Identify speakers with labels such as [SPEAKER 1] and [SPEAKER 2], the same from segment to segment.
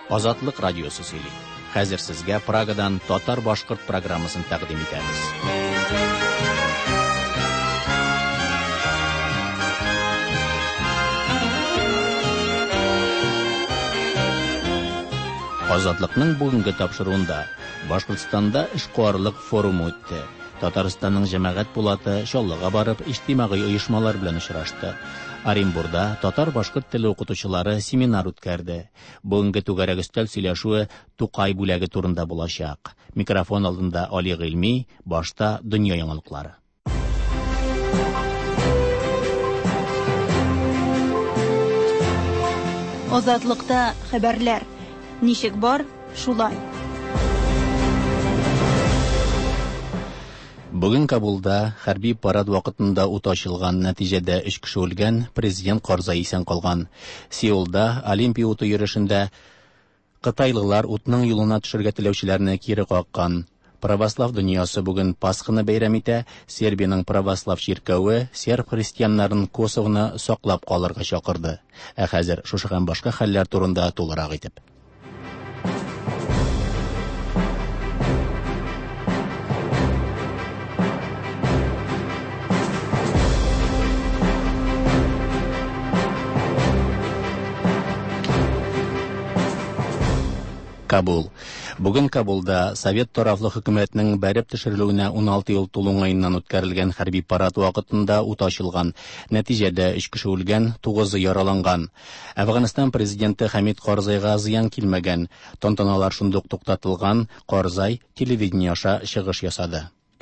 [SPEAKER 1] Азатлык радиосы сөйли. Хәзер сезгә Прагадан татар-башкорт программасын тәкъдим итәбез. Азатлыкның бүгенге тапшыруында Башкортстанда эшкуарлык форумы үтте. Татарстанның җәмәгать булаты Чаллыга барып, иҗтимагый оешмалар белән очрашты. Оренбурда татар-башкорт теле укытучылары семинар үткәрде. Бүгенге түгәрәк өстәл сөйләшүе Тукай бүләге турында булачак. Микрофон алдында Али Гыйльми, башта дөнья яңалыклары.
[SPEAKER 2] Азатлыкта хәбәрләр. Ничек бар, шулай.
[SPEAKER 1] Бүген Кабулда хәрби парад вакытында ут ачылган, нәтиҗәдә 3 кеше үлгән, президент Карзай исән калган. Сеулда Олимпия уты йөрешендә кытайлылар утның юлына төшәргә теләүчеләрне кире каккан. Православ дөньясы бүген Пасханы бәйрәм итә. Сербиянең православ чиркәве серб христианнарын Косовоны саклап калырга чакырды. Ә хәзер шушы һәм башка хәлләр турында тулырак итеп. Кабул. Бүген Кабулда Совет тарафлы хөкүмәтнең бәреп төшерелүенә 16 ел тулуңайыннан үткәрелгән хәрби парад вакытында ут ачылган. Нәтиҗәдә 3 кеше үлгән, 9 яраланган. Әфганстан президенты Хамид Карзайга зыян килмәгән. Тантаналар шундук туктатылган. Карзай телевидение аша чыгыш ясады.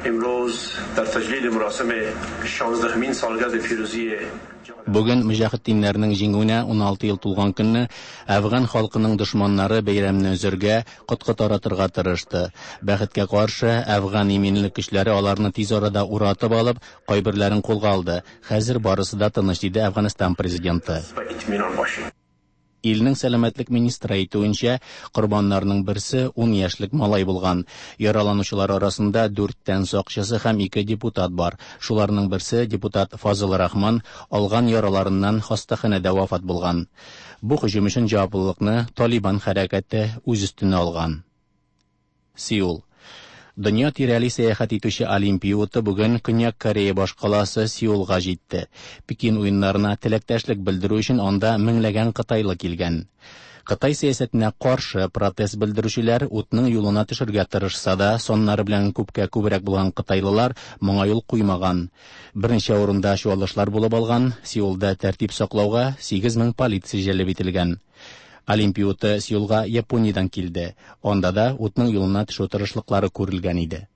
[SPEAKER 1] Бүген мөҗаһидиннәрнең җиңүенә 16 ел тулган көнне Әфган халкының дошманнары бәйрәмне үзәргә, котка таратырга тырышты. Бәхеткә каршы, Әфган иминлек көчләре аларны тиз арада уратып алып, кайберләрен кулга алды. Хәзер барысы да тыныч, диде Әфганстан президенты. Илнең сәламәтлек министры әйтүенчә, корбаннарның берсе 10 яшьлек малай булган. Яраланучылар арасында 4 сакчысы һәм 2 депутат бар. Шуларның берсе депутат Фазыл Рахман алган яраларыннан хастаханәдә вафат булган. Бу һөҗүм өчен җаваплылыкны Талибан хәрәкәте үз өстенә алган. Сеул. Дөнья тирәли сәяхәт итүче Олимпия уты бүген Көньяк Корея башкаласы Сеулга җитте. Пекин уеннарына теләктәшлек белдерү өчен анда меңләгән кытайлы килгән. Кытай сәясәтенә каршы протест белдерүчеләр утның юлына төшәргә тырышса да, соннары белән күбрәк булган кытайлылар моңа юл куймаган. Беренче урында чуалышлар булып алган. Сеулда тәртип саклауга 8000 полиция җәлеп ителгән. Олимпия уты Сеулга Япониядән килде. Онда да утның юлына төшү тырышлыклары күрелгән иде.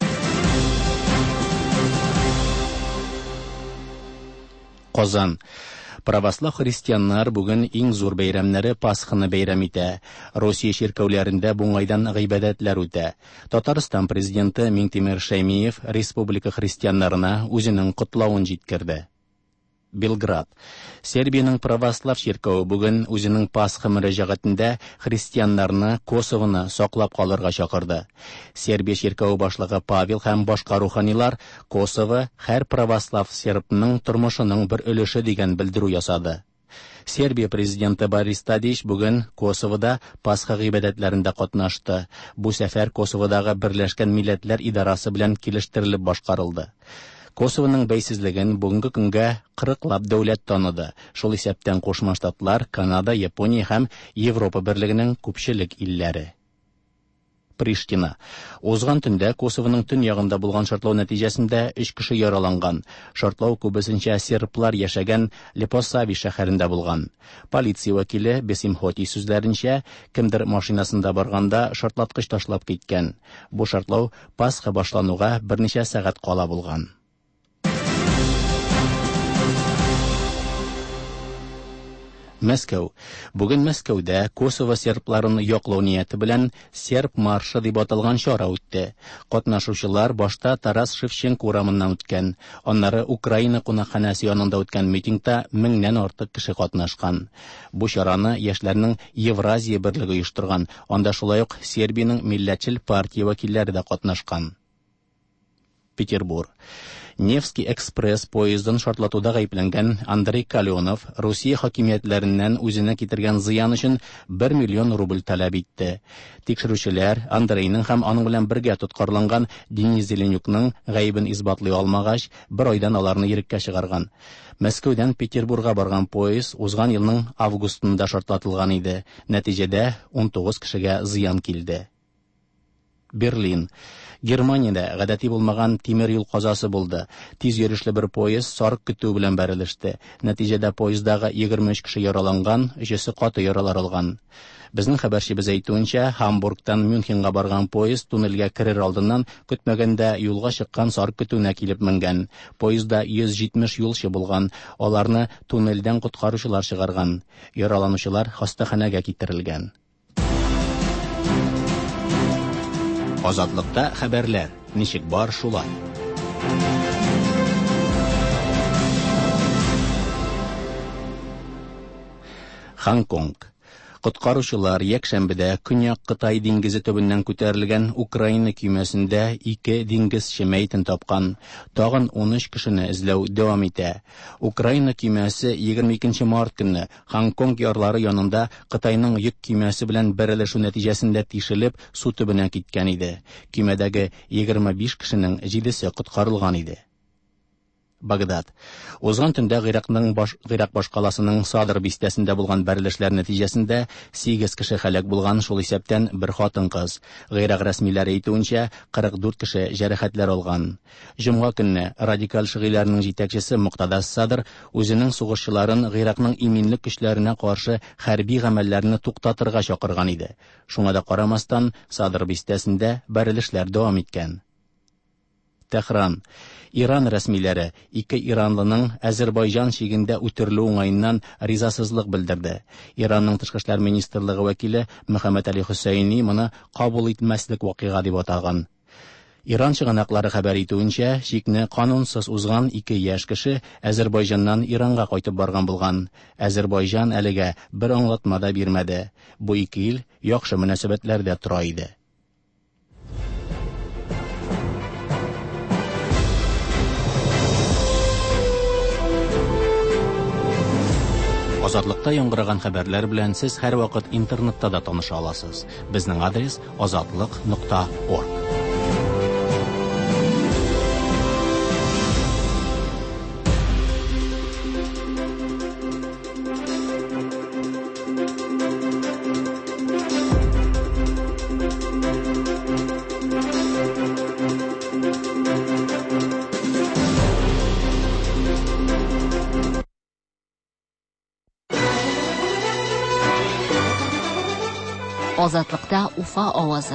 [SPEAKER 1] Казан. Православ христианнар бүген иң зур бәйрәмнәре Пасханы бәйрәм итә. Россия чиркәүләрендә буңайдан гыйбадәтләр үтә. Татарстан президенты Минтимер Шәймиев республика христианнарына үзенең котлавын җиткерде. Белград. Сербиянең православ чиркәве бүген үзенең Пасха мөрәҗәгатендә христианнарны Косовоны саклап калырга чакырды. Сербия чиркәве башлыгы Павел һәм башка руханилар Косово һәр православ сербның тормышының бер өлеше дигән белдерү ясады. Сербия президенты Борис Тадич бүген Косовода Пасха гыйбадәтләрендә катнашты. Бу сәфәр Косоводагы Берләшкән Милләтләр идарасы белән килештерелеп башкарылды. Косовоның бәйсезлеген бүгенге көнгә 40лап дәүләт таныды. Шул исәптән Кушма Штатлар, Канада, Япония һәм Европа берлегенең күпчелек илләре. Приштина. Узган төндә Косовоның төньягында булган шартлау нәтиҗәсендә 3 кеше яраланган. Шартлау күбесенчә серблар яшәгән Лепосави шәһәрендә булган. Полиция вәкиле Бесим Хоти сүзләренчә, кемдер машинасында барганда шартлаткыч ташлап киткән. Бу шартлау Пасха башлануга берничә сәгать кала булган. Мәскәү. Бүген Мәскәүдә Косово сербларын яклау нияте белән серб маршы дип аталган чара үтте. Катнашучылар башта Тарас Шевченко урамыннан үткән. Аннары Украина кунакханәсе янында үткән митингта 1000нән артык кеше катнашкан. Бу чараны яшьләрнең Евразия берлеге оештырган. Анда шулай ук Сербиянең милләтчел партия вәкилләре дә катнашкан. Петербург. Невский экспресс поездын шартлатуда гаепләнгән Андрей Каленов Русия хакимиятләреннән үзенә китергән зыян өчен 1 миллион рубль таләп итте. Тикшерүчеләр Андрейның һәм аның белән бергә тоткарланган Денис Зеленюкның гаебен исбатлый алмагач, 1 айдан аларны иреккә чыгарган. Мәскәүдән Петербургка барган поезд узган елның августында шартлатылган иде. Нәтиҗәдә 19 кешегә зыян килде. Берлин. Германиядә гадәти булмаган тимер юл казасы булды. Тиз йөрешле бер поезд сарык көтү белән бәрелеште. Нәтиҗәдә поездагы 23 кеше яраланган, 3-се каты яралар алган. Безнең хәбәрчебез әйтүенчә, Хамбургтан Мюнхенга барган поезд туннельгә керер алдыннан көтмәгәндә юлга чыккан сарык көтүенә килеп менгән. Поездда 170 юлчы булган. Аларны туннельдән коткаручылар чыгарган. Яраланучылар хастаханәгә китерелгән. Азатлыкта хәбәрләр. Ничек бар шулай. Гонконг. Коткаручылар якшәмбедә Көньяк Кытай диңгезе төбеннән күтәрелгән Украина көймәсендә 2 диңгезче мәйтен тапкан. Тагын 13 кешене эзләү дәвам итә. Украина көймәсе 22 март көнне Гонконг ярлары янында Кытайның йөк көймәсе белән бәрелешү нәтиҗәсендә тишелеп, су төбенә киткән иде. Көймәдәге 25 кешенең 7-се коткарылган иде. Багдад. Узган төндә Гыйрак башкаласының Садр бистәсендә булган бәрелешләр нәтиҗәсендә 8 кеше һәлак булган, шул исәптән бер хатын-кыз. Гыйрак рәсмиләре әйтүенчә, 44 кеше җәрәхәтләр алган. Җомга көнне радикаль шигыләрнең җитәкчесе Муктадас Садр үзенең сугышчыларын Гыйракның иминлек көчләренә каршы хәрби гамәлләрне туктатырга чакырган иде. Шуңа да карамастан, Садр бистәсендә бәрелешләр дәвам иткән. Тәһран. Иран рәсмиләре 2 иранлының Азербайҗан шигендә үтерелү уңаеннан ризасызлык белдерде. Иранның тышкы эшләр министрлыгы вәкиле Мөхәммәд Али Хусейни моны кабул итмәслек вакыйга дип атаган. Иран чыганаклары хәбәр итүенчә, шикне канунсыз узган 2 яшь кеше Азербайҗаннан Иранга кайтып барган булган. Азербайҗан әлегә бер аңлатма да бирмәде. Бу 2 ил яхшы мөнәсәбәтләрдә тора иде. Азатлыкта яңгыраган хәбәрләр белән сез һәр вакыт интернетта да таныша аласыз. Безнең адрес azatlyk.org.
[SPEAKER 3] Азатлыкта Уфа авазы.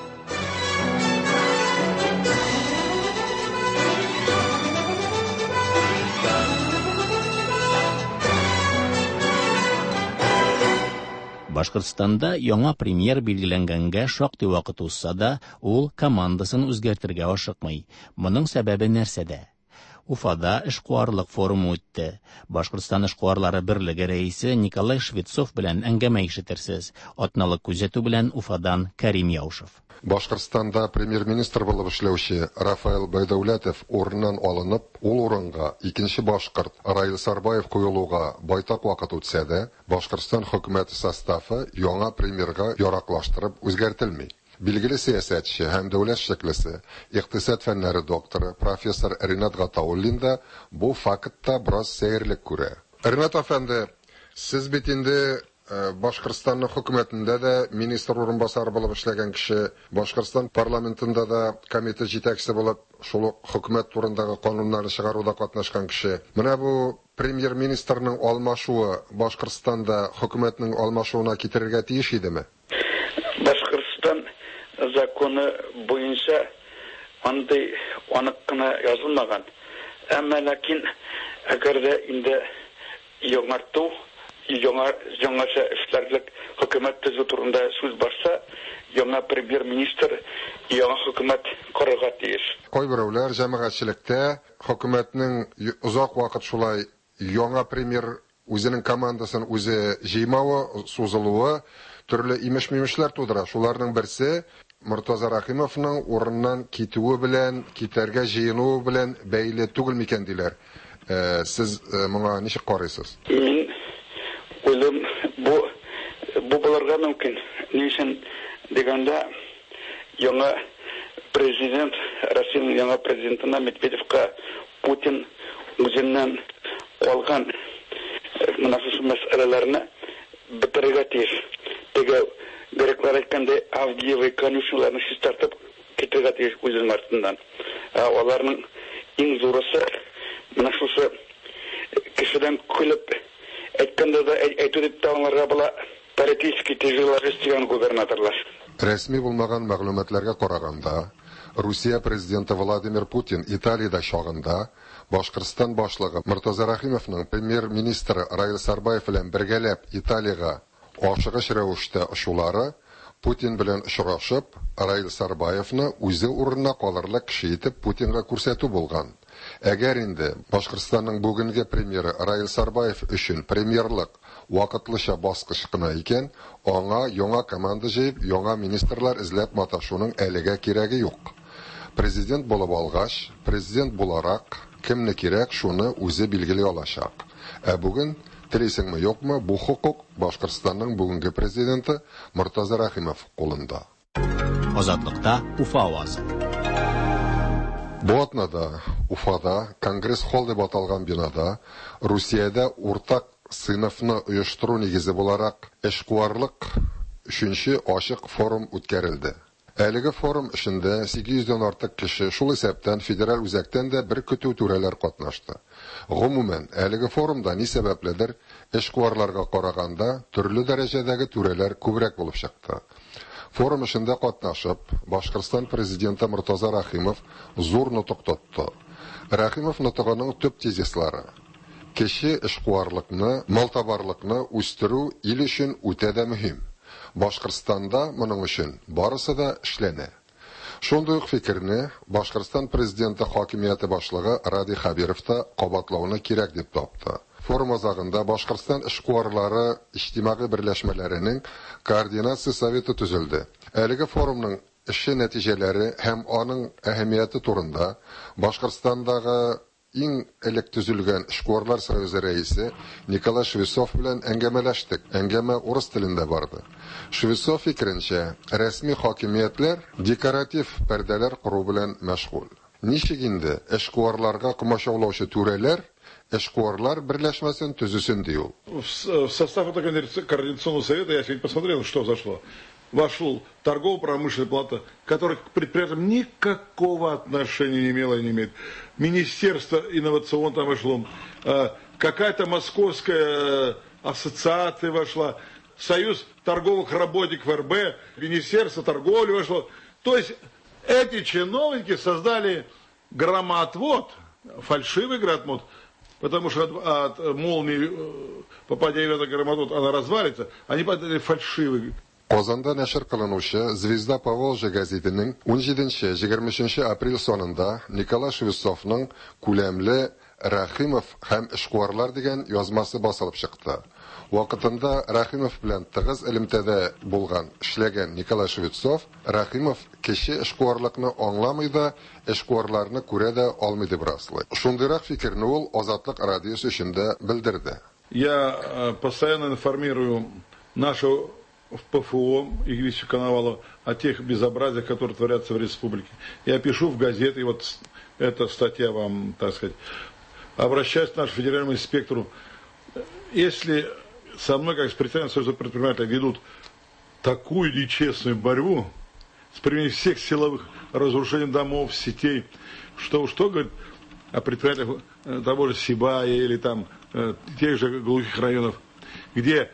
[SPEAKER 1] Башкортстанда яңа премьер билгеләнгәнгә шактый вакыт узса да, ул командасын үзгәртергә ашыкмый. Моның сәбәбе нәрсәдә? Уфада эшкуарлык форумы үтте. Башкортстан эшкуарлары берлеге рәисе Николай Швецов белән әңгәмә ишетерсез. Атналык күзәтү белән Уфадан Кәрим Яушев.
[SPEAKER 4] Башкортстанда премьер-министр булып эшләүче Рафаэл Байдәүләтов урыннан алынып, ул урынга икенче башкорт Раил Сарбаев куелуга байтак вакыт үтсә дә, Башкортстан хөкүмәте составы яңа премьерга яраклаштырып үзгәртелми. Билгеле сәясәтче һәм дәүләт шәклесе, икътисад фәннәре докторы профессор Ринат Гатауллин да бу фактта бераз сәерлек күрә. Ринат әфәнде, сез бит инде Башкортстанның хөкүмәтендә дә министр урынбасары булып эшләгән кеше, Башкортстан парламентында да комитет җитәкчесе булып, шул хөкүмәт турындагы кануннарны чыгаруда катнашкан кеше. Менә бу премьер-министрның алмашуы Башкортстанда хөкүмәтнең алмашуына китерергә тиеш идеме?
[SPEAKER 5] Башкортстан законы буенча андый анык кына язылмаган. Әмма ләкин әгәр дә инде яңарту, яңаша эшләрлек хөкүмәт төзү турында сүз барса, яңа премьер-министр яңа хөкүмәт корырга тиеш.
[SPEAKER 4] Кайберәүләр җәмәгатьчелектә хөкүмәтнең узак вакыт шулай яңа премьер үзенең командасын үзе җыймавы, сузылуы төрле имеш-мимешләр тудыра. Шуларның берсе Муртаза Рахимовның урыннан китүе белән, китәргә җыенуы белән бәйле түгел микән диләр. Сез моңа ничек карыйсыз?
[SPEAKER 5] Мин уйлыйм, бу булырга мөмкин. Ни өчен дигәндә, яңа президент, Россиянең яңа президентына Медведевка Путин үзеннән калган мөнәфис мәсьәләләрне бетерергә тиеш. Теге греклар әйткәндә, Авдиева конюшняларны чистартып китергә тиеш үзенең артыннан. Аларның иң зурысы менә шушы кешедән көлеп әйткәндә дә әйтү дип таңларга була политический тяжеловес дигән губернаторлар.
[SPEAKER 4] Рәсми булмаган мәгълүматларга караганда, Русия президенты Владимир Путин Италиядә чагында Башкортстан башлыгы Муртаза Рахимовның премьер-министры Раил Сарбаев белән бергәләп Италиягә ашыгыч рәвештә ошулары Путин белән очрашып, Раил Сарбаевны үзе урынына калырлык кеше итеп Путинга күрсәтү булган. Әгәр инде Башкортстанның бүгенге премьеры Раил Сарбаев өчен премьерлык вакытлыча баскыч кына икән, аңа яңа команда җыеп, яңа министрлар эзләп маташуның әлегә кирәге юк. Президент булып алгач, президент буларак кемне кирәк, шуны үзе билгели алачак. Бүген телисеңме, юкмы, бу хукук Башкортстанның бүгенге президенты Муртаза Рахимов кулында.
[SPEAKER 1] Азатлыкта Уфа авазы.
[SPEAKER 4] Бу атнада Уфада Конгресс-холл дип аталган бинада Русиядә уртак сыйныфны оештыру нигезе буларак эшкуарлык 3нче ачык форум үткәрелде. Әлеге форум эшендә 800дән артык кеше, шул исәптән федераль үзәктән дә бер көтү түрәләр катнашты. Гомумән, әлеге форумда ни сәбәпледер, эшкуарларга караганда төрле дәрәҗәдәге түрәләр күбрәк булып чыкты. Форум эшендә катнашып, Башкортстан президенты Муртаза Рахимов зур нутык тотты. Рахимов нутыгының төп тезислары: кеше эшкуарлыкны, малтабарлыкны үстерү ил өчен үтә дә мөһим. Башкортстанда моның өчен барысы да эшләнә. Шундый ук фикерне Башкортстан президенты хакимияте башлыгы Ради Хабиров та кабатлауны кирәк дип тапты. Форум азагында Башкортстан эшкуарлары иҗтимагый берләшмәләренең координация советы төзелде. Әлеге форумның эше нәтиҗәләре һәм аның әһәмияте турында Башкортстандагы иң элек төзелгән эшкуарлар союзы рәисе Николай Швецов белән әңгәмәләштек. Әңгәмә урыс телендә барды. Швецов фикеренчә, рәсми хакимиятләр декоратив пәрдәләр кору белән мәшгуль. Ничек инде эшкуарларга комачаулаучы түрәләр эшкуарлар берләшмәсен төзүсен ди ул.
[SPEAKER 6] В состав этого координационного совета я сегодня посмотрел, что зашло. Вошел торгово-промышленная палата, которая к предприятиям никакого отношения не имела и не имеет. Министерство инновационного там вошло. Какая-то московская ассоциация вошла. Союз торговых работников РБ, Министерство торговли вошло. То есть эти чиновники создали громоотвод, фальшивый громоотвод, потому что от молнии, попадя в этот громоотвод, она развалится. Они подали фальшивый.
[SPEAKER 4] Казанда нәшр кылынучы Звезда Поволжья газетының 17-23 апрель сонында Николай Швецовның күләмле Рахимов һәм эшкуарлар дигән язмасы басылып чыкты. Вакытында Рахимов белән тыгыз элемтәдә булган, эшләгән Николай Швецов Рахимов кеше эшкуарлыкны аңламый да, эшкуарларны күрә дә алмый дип раслый. Шундыйрак фикерне ул Азатлык радиосы өчендә белдерде.
[SPEAKER 6] Я постоянно информирую нашу в ПФО Игоря Коновалова о тех безобразиях, которые творятся в республике. Я пишу в газеты, и вот эта статья вам, так сказать, обращаюсь к нашему федеральному инспектору. Если со мной, как с председателем Союза предпринимателей, ведут такую нечестную борьбу с применением всех силовых разрушений домов, сетей, что говорит о предприятиях того же Сибая или там тех же глухих районов, где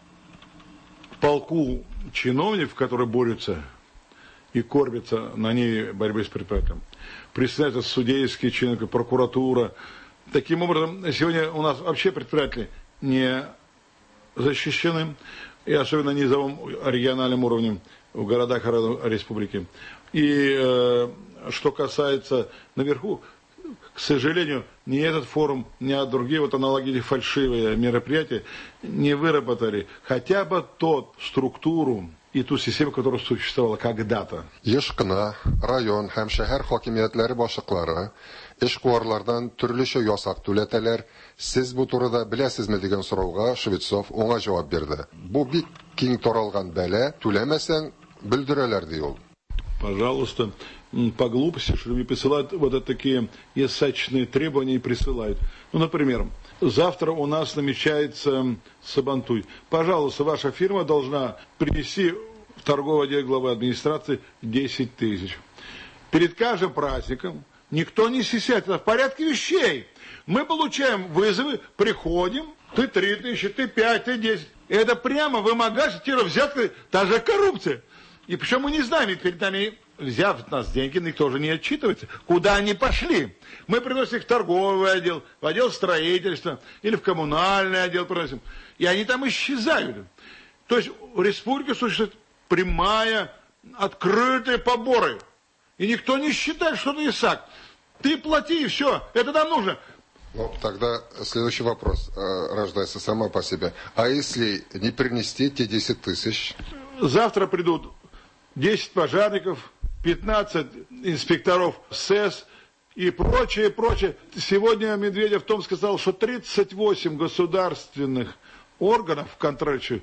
[SPEAKER 6] полку чиновников, которые борются и кормятся на ней борьбы с предприятием, присоединяются судейские чиновники, прокуратура. Таким образом, сегодня у нас вообще предприятия не защищены, и особенно низовым региональным уровнем в городах республики. И что касается наверху, к сожалению, ни этот форум, ни другие вот аналогичные фальшивые мероприятия не выработали хотя бы тот структуру и ту систему, которая существовала когда-то.
[SPEAKER 4] Еш кына район һәм шәһәр хакимиятләре башлыклары эшкуарлардан төрлечә ясак түләтәләр. Сез бу турыда беләсезме дигән сорауга Швецов оңа җавап бирде. Бу бик киң таралган бәла, түләмәсәң белдерәләр ди ул.
[SPEAKER 6] Пожалуйста, по глупости, что мне присылают вот такие ясачные требования и присылают. Ну, например, завтра у нас намечается Сабантуй. Пожалуйста, ваша фирма должна принести в торговый отдел главы администрации 10 тысяч. Перед каждым праздником никто не стесняется. Это в порядке вещей. Мы получаем вызовы, приходим, ты 3 тысячи, ты 5, ты 10. Это прямо вымогательство, взятка, та же коррупция. И причем мы не знаем, ведь перед нами, взяв от нас деньги, никто же не отчитывается, куда они пошли. Мы приносим их в торговый отдел, в отдел строительства или в коммунальный отдел приносим. И они там исчезают. То есть в республике существует прямая, открытые поборы. И никто не считает, что это ИСАК. Ты плати, и все. Это нам нужно.
[SPEAKER 4] Ну, тогда следующий вопрос рождается сама по себе. А если не принести те 10 тысяч?
[SPEAKER 6] Завтра придут 10 пожарников, 15 инспекторов СЭС и прочее, прочее. Сегодня Медведев в том сказал, что 38 государственных органов в контроле,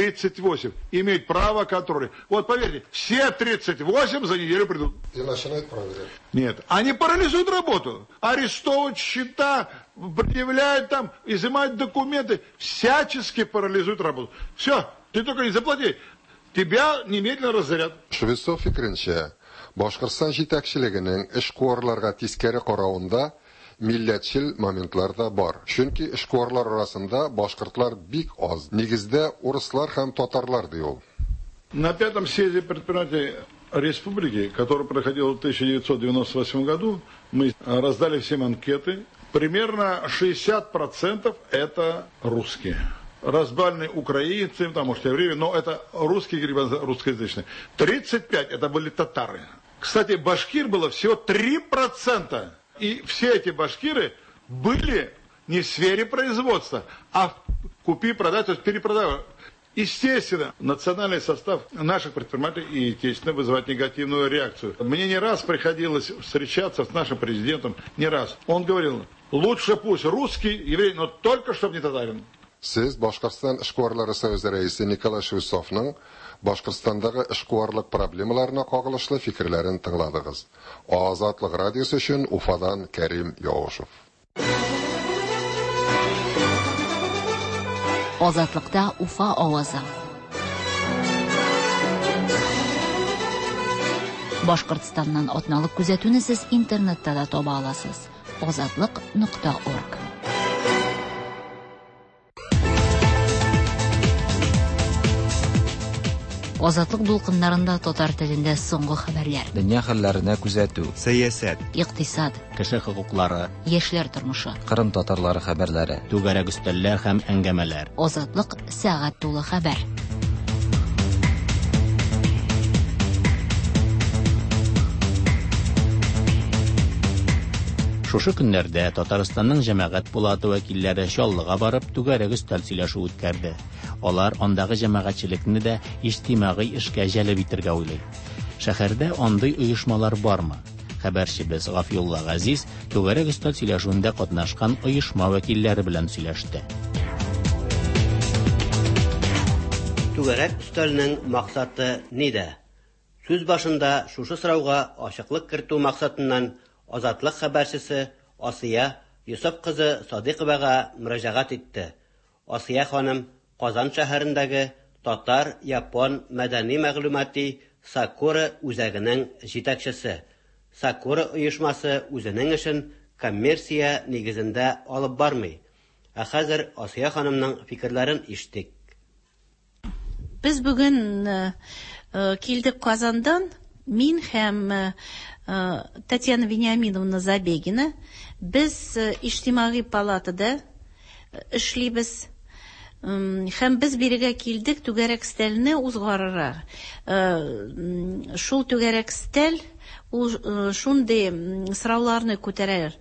[SPEAKER 6] 38 имеют право контроля. Вот поверьте, все 38 за неделю придут.
[SPEAKER 4] И начинают проверять.
[SPEAKER 6] Нет, они парализуют работу. Арестовывают счета, предъявляют там, изымают документы, всячески парализуют работу. Все, ты только не заплати. Тебя немедленно разорят.
[SPEAKER 4] Швецов фикренчә, Башкортстан җитәкчелегенең эшкуарларга тискәре каравында милләтчел моментлар да бар. Чөнки эшкуарлар арасында башкортлар бик аз. Нигездә урыслар һәм татарлар ди ул.
[SPEAKER 6] На 5-м съезде предприятий республики, который проходил в 1998 году, мы раздали всем анкеты. Примерно 60% это русские. Разбальные украинцы, там, может, евреи, но это русские, русскоязычные. 35% это были татары. Кстати, башкир было всего 3%. И все эти башкиры были не в сфере производства, а купи-продай, то есть перепродай. Естественно, национальный состав наших предпринимателей, естественно, вызывает негативную реакцию. Мне не раз приходилось встречаться с нашим президентом, не раз. Он говорил, лучше пусть русский, еврей, но только чтобы не татарин.
[SPEAKER 4] Сез Башкортстан эшкуарлары союзы рәисе Николай Швецовның Башкортстандагы эшкуарлык проблемаларына кагылышлы фикерләрен тыңладыгыз. Азатлык радиосы өчен Уфадан Кәрим Яушев.
[SPEAKER 3] Азатлыкта Уфа авазы. Башкортстаннан атналык күзәтүне сез интернетта да таба аласыз. Azatlyk.org. Азатлык дулкыннарында татар телендә соңгы хәбәрләр.
[SPEAKER 7] Дөнья хәлләренә күзәтү, сәясәт,
[SPEAKER 3] Икътисад,
[SPEAKER 1] кеше хокуклары,
[SPEAKER 3] яшьләр тормышы.
[SPEAKER 7] Кырым татарлары хәбәрләре.
[SPEAKER 1] түгәрәк өстәлләр һәм әңгәмәләр.
[SPEAKER 3] Азатлык сәгать тулы хәбәр.
[SPEAKER 1] Шушы көннәрдә Татарстанның җәмәгать булаты вәкилләре Чаллыга барып түгәрәк өстәл сөйләшү үткәрде. Алар андагы җәмәгатьчелекне дә иҗтимагый эшкә җәлеп итәргә уйлый. Шәһәрдә андый оешмалар бармы? Хәбәрчебез Гафиулла Газиз түгәрәк өстәл сөйләшүендә катнашкан оешма вәкилләре белән сөйләште.
[SPEAKER 8] Түгәрәк өстәлнең максаты нидә? Сүз башында шушы сорауга ачыклык кертү максатыннан Азатлык хәбәрчесе Асия Юсуп кызы Садыйковага мөрәҗәгать итте. Асия ханым Казан шәһәрендәге татар-япон мәдәни мәгълүмати Sakura үзәгенең җитәкчесе. Sakura оешмасы үзенең эшен коммерция нигезендә алып бармый. Ә хәзер Асия ханымның фикерләрен ишеттек.
[SPEAKER 2] Без бүген килдек Казандан, мин һәм Татьяна Вениаминовна Забегина. Без иҗтимагый палатада эшлибез. Һәм без бирегә килдек түгәрәк стәлне узгарырга. Шул түгәрәк стәл шундый сорауларны күтәрер.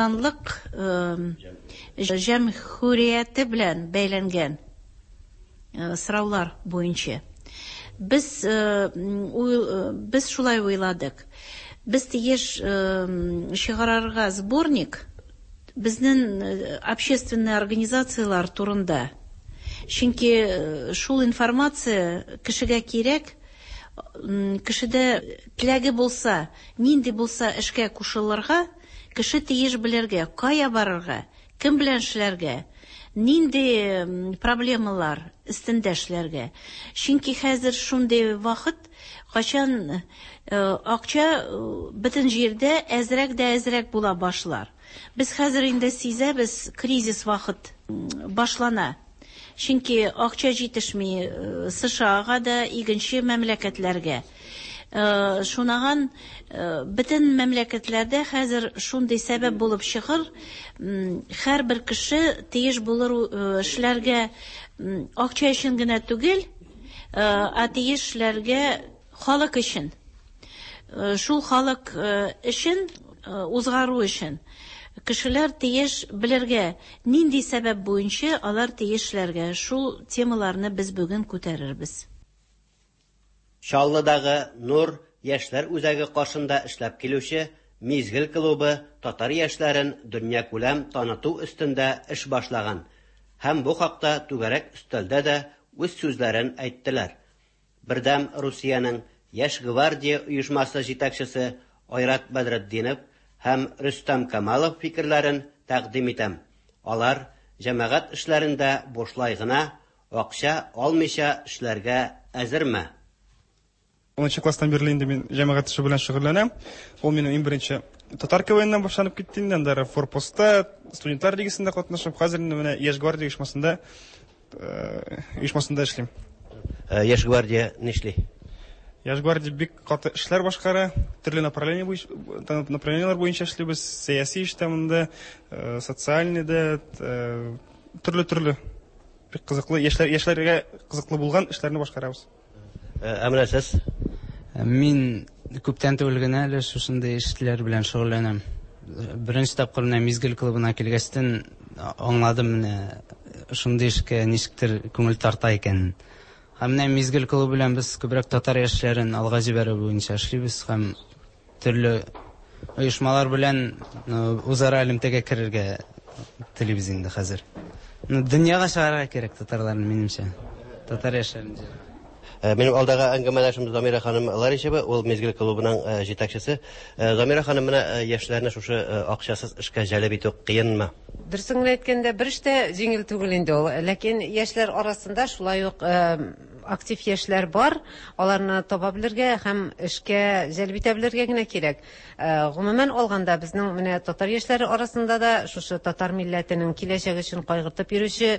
[SPEAKER 2] Гражданлык җәмгыяте белән бәйләнгән. сораулар буенча. Без шулай уйладык. Без тиеш чыгарырга сборник безнең общественный организациялар турында. Чөнки шул информация кешегә кирәк, кешедә теләге булса, нинди булса эшкә кушылырга, кеше тиеш белергә, кая барырга, кем белән эшләргә, нинди проблемалар өстендә эшләргә. Чөнки хәзер шундый вакыт, качан акча бөтен җирдә әзрәк була башлар. Без хәзер инде сизәбез, кризис вакыт башлана. Чөнки акча җитешми США-га да, икенче мәмләкәтләргә. Шунаган бөтен мәмләкәтләрдә хәзер шундый сәбәп булып чыгыр, һәрбер кеше тиеш булыр эшләргә акча өчен генә түгел, тиеш эшләргә халык өчен. Шул халык өчен, узгару өчен кешеләр тиеш белергә, нинди сәбәп буенча алар тиеш эшләргә. Шул темаларны без бүген күтәрербез.
[SPEAKER 8] Чаллыдагы Нур яшьләр үзәге каршында эшләп килүче Мизгел клубы татар яшьләрен дөньякүләм таныту өстендә эш башлаган. Һәм бу хакта түгәрәк өстәлдә дә үз сүзләрен әйттеләр. Бердәм Русияның Яшь гвардия оешмасы җитәкчесе Айрат Бәдретдинов һәм Рөстәм Камалов фикерләрен тәкъдим итәм. Алар җәмәгать эшләрендә бушлай гына, акча алмыйча эшләргә әзерме?
[SPEAKER 9] 10 класстан Берлинде мин җәмәгать эше белән шөгыльләнәм. Ул минем иң беренче татар КВНнан башланып китте инде, анда форпостта, студентлар лигасында катнашып, хәзер менә Яшь гвардия оешмасында эшлим.
[SPEAKER 8] Яшь гвардия нишли?
[SPEAKER 9] Яшь гвардия бик каты эшләр башкара, төрле направлениялар буенча эшлибез, сәяси эштә монда, социальныйда, төрле бик кызыклы яшьләргә кызыклы булган эшләрне башкарабыз.
[SPEAKER 8] Әмма сез?
[SPEAKER 10] Мин күптән түгел генә әле шушындый эшләр белән шөгыльләнәм. Беренче тапкыр Мизгел клубына килгәчтен аңладым, шундый эшкә ничектер күңел тарта икән. Һәм Мизгел клубы белән без күбрәк татар яшьләрен алга җибәрү буенча эшлибез һәм төрле оешмалар белән үзара элемтәгә керергә телибез инде хәзер. Дөньяга чыгарга кирәк татарларны, минемчә. Татар яшьләрен.
[SPEAKER 8] Минем алдагы әңгәмәдәшем Замира ханым Ларичева, ул Мизгел клубының җитәкчесе. Замира ханым, менә яшьләрне шушы акчасыз эшкә җәлеп итү кыенмы?
[SPEAKER 11] Дөресен әйткәндә, бер эштә җиңел түгел инде ул. Ләкин яшьләр арасында шулай ук актив яшьләр бар. Аларны таба белергә һәм эшкә җәлеп итә белергә генә кирәк. Гомумән алганда безнең менә татар яшьләре арасында да шушы татар милләтенең киләчәге өчен кайгыртып йөрүче,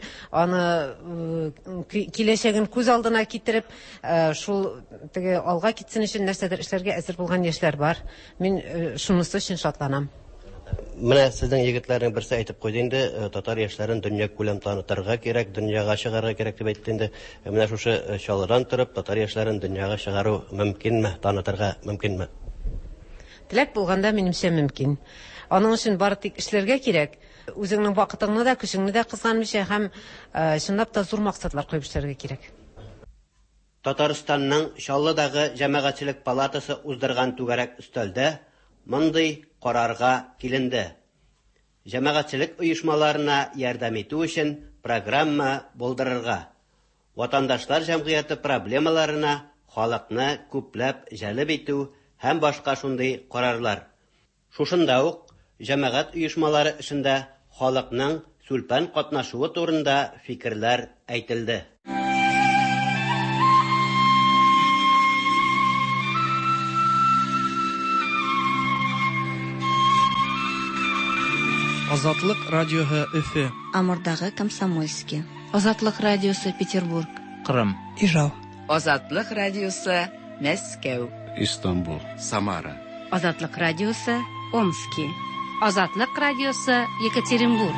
[SPEAKER 11] аны киләчәген күз алдына китереп, шул теге алга китсен өчен нәрсәдер эшләргә әзер булган яшьләр бар. Мин шунысы өчен шатланам.
[SPEAKER 8] Менә сезнең егетләрнең берсе әйтеп куйды инде, татар яшьләрен дөньякүләм танытырга кирәк, дөньяга чыгарга кирәк дип әйтте инде. Менә шушы Чаллыдан торып, татар яшьләрен дөньяга чыгару мөмкинме, танытырга мөмкинме?
[SPEAKER 11] Теләк булганда минемчә мөмкин. Аның өчен бары тик эшләргә кирәк. Үзеңнең вакытыңны да, көчеңне дә кызганмыйча һәм чынлап та зур максатлар куеп эшләргә кирәк.
[SPEAKER 8] Татарстанның Чаллыдагы җәмәгатьчелек палатасы уздырган түгәрәк өстәлдә мондый карарга киленде. Җәмәгатьчелек оешмаларына ярдәм итү өчен программа булдырырга. Ватандашлар җәмгыяте проблемаларына халыкны күпләп җәлеп итү һәм башка шундый карарлар. Шушында ук җәмәгать оешмалары эшендә халыкның сүлпән катнашуы турында фикерләр әйтелде.
[SPEAKER 12] Азатлык радиоһы Өфе.
[SPEAKER 13] Амурдагы Комсомольский.
[SPEAKER 14] Азатлык радиосы Петербург.
[SPEAKER 12] Кырым.
[SPEAKER 14] Ижау.
[SPEAKER 15] Азатлык радиосы Мәскәү.
[SPEAKER 16] Истанбул. Самара.
[SPEAKER 13] Азатлык радиосы Омский.
[SPEAKER 14] Азатлык радиосы Екатеринбург.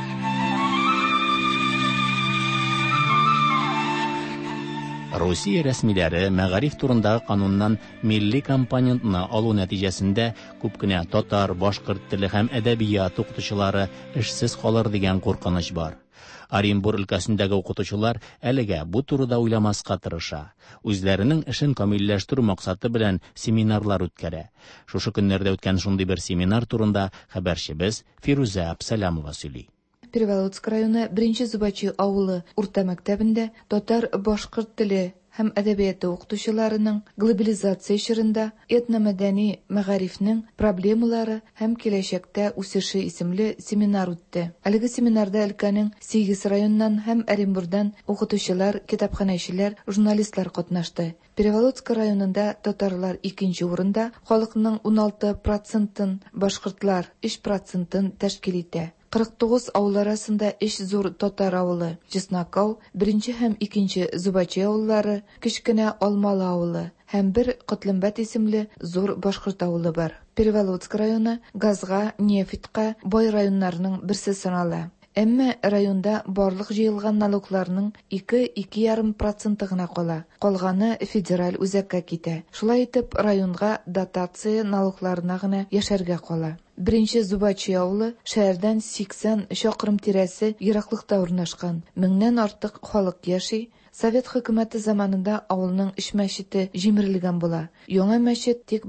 [SPEAKER 1] Русия рәсмиләре мәгариф турындагы кануннан милли компонентны алу нәтиҗәсендә күп кенә татар, башкорт теле һәм әдәбият укытучылары эшсез калыр дигән куркыныч бар. Оренбур өлкәсендәге укытучылар әлегә бу турыда уйламаска тырыша. Үзләренең эшен камилләштерү максаты белән семинарлар үткәрә. Шушы көннәрдә үткән шундый бер семинар турында хәбәрчебез Фируза Абсаламова сөйли.
[SPEAKER 17] Переволодск районы 1 Зубачи авылы урта мәктәбендә татар башкорт теле һәм әдәбияты укытучыларының глобализация чорында этномәдәни мәгарифнең проблемалары һәм киләчәктә үсеше исемле семинар үтте. Әлеге семинарда өлкәнең 8 районнан һәм Оренбурдан укытучылар, китапханәчеләр, журналистлар катнашты. Переволодск районында татарлар 2нче урында, халыкның 16%-ын, башкортлар 3%-ын тәшкил итә. 49 авыл арасында 3 зур татар авылы, Чеснокау, 1 һәм 2 Зубачи авыллары, кечкенә Алмалы авылы һәм бер Котлымбәт исемле зур башкорт авылы бар. Переволодск районы газга, нефтькә бай районнарның берсе санала. Әмма районда барлык җыелган налогларның 2-2,5% гына кала. Калганы федераль үзәккә китә. Шулай итеп, районга дотация налогларына гына яшәргә кала. 1 Зубачи авылы шәһәрдән 80 чакрым тирәсе ераклыкта урнашкан. 1000нән артык халык яши. Совет хөкүмәте заманында авылның эш мәчете җимерелгән була. Яңа мәчет тик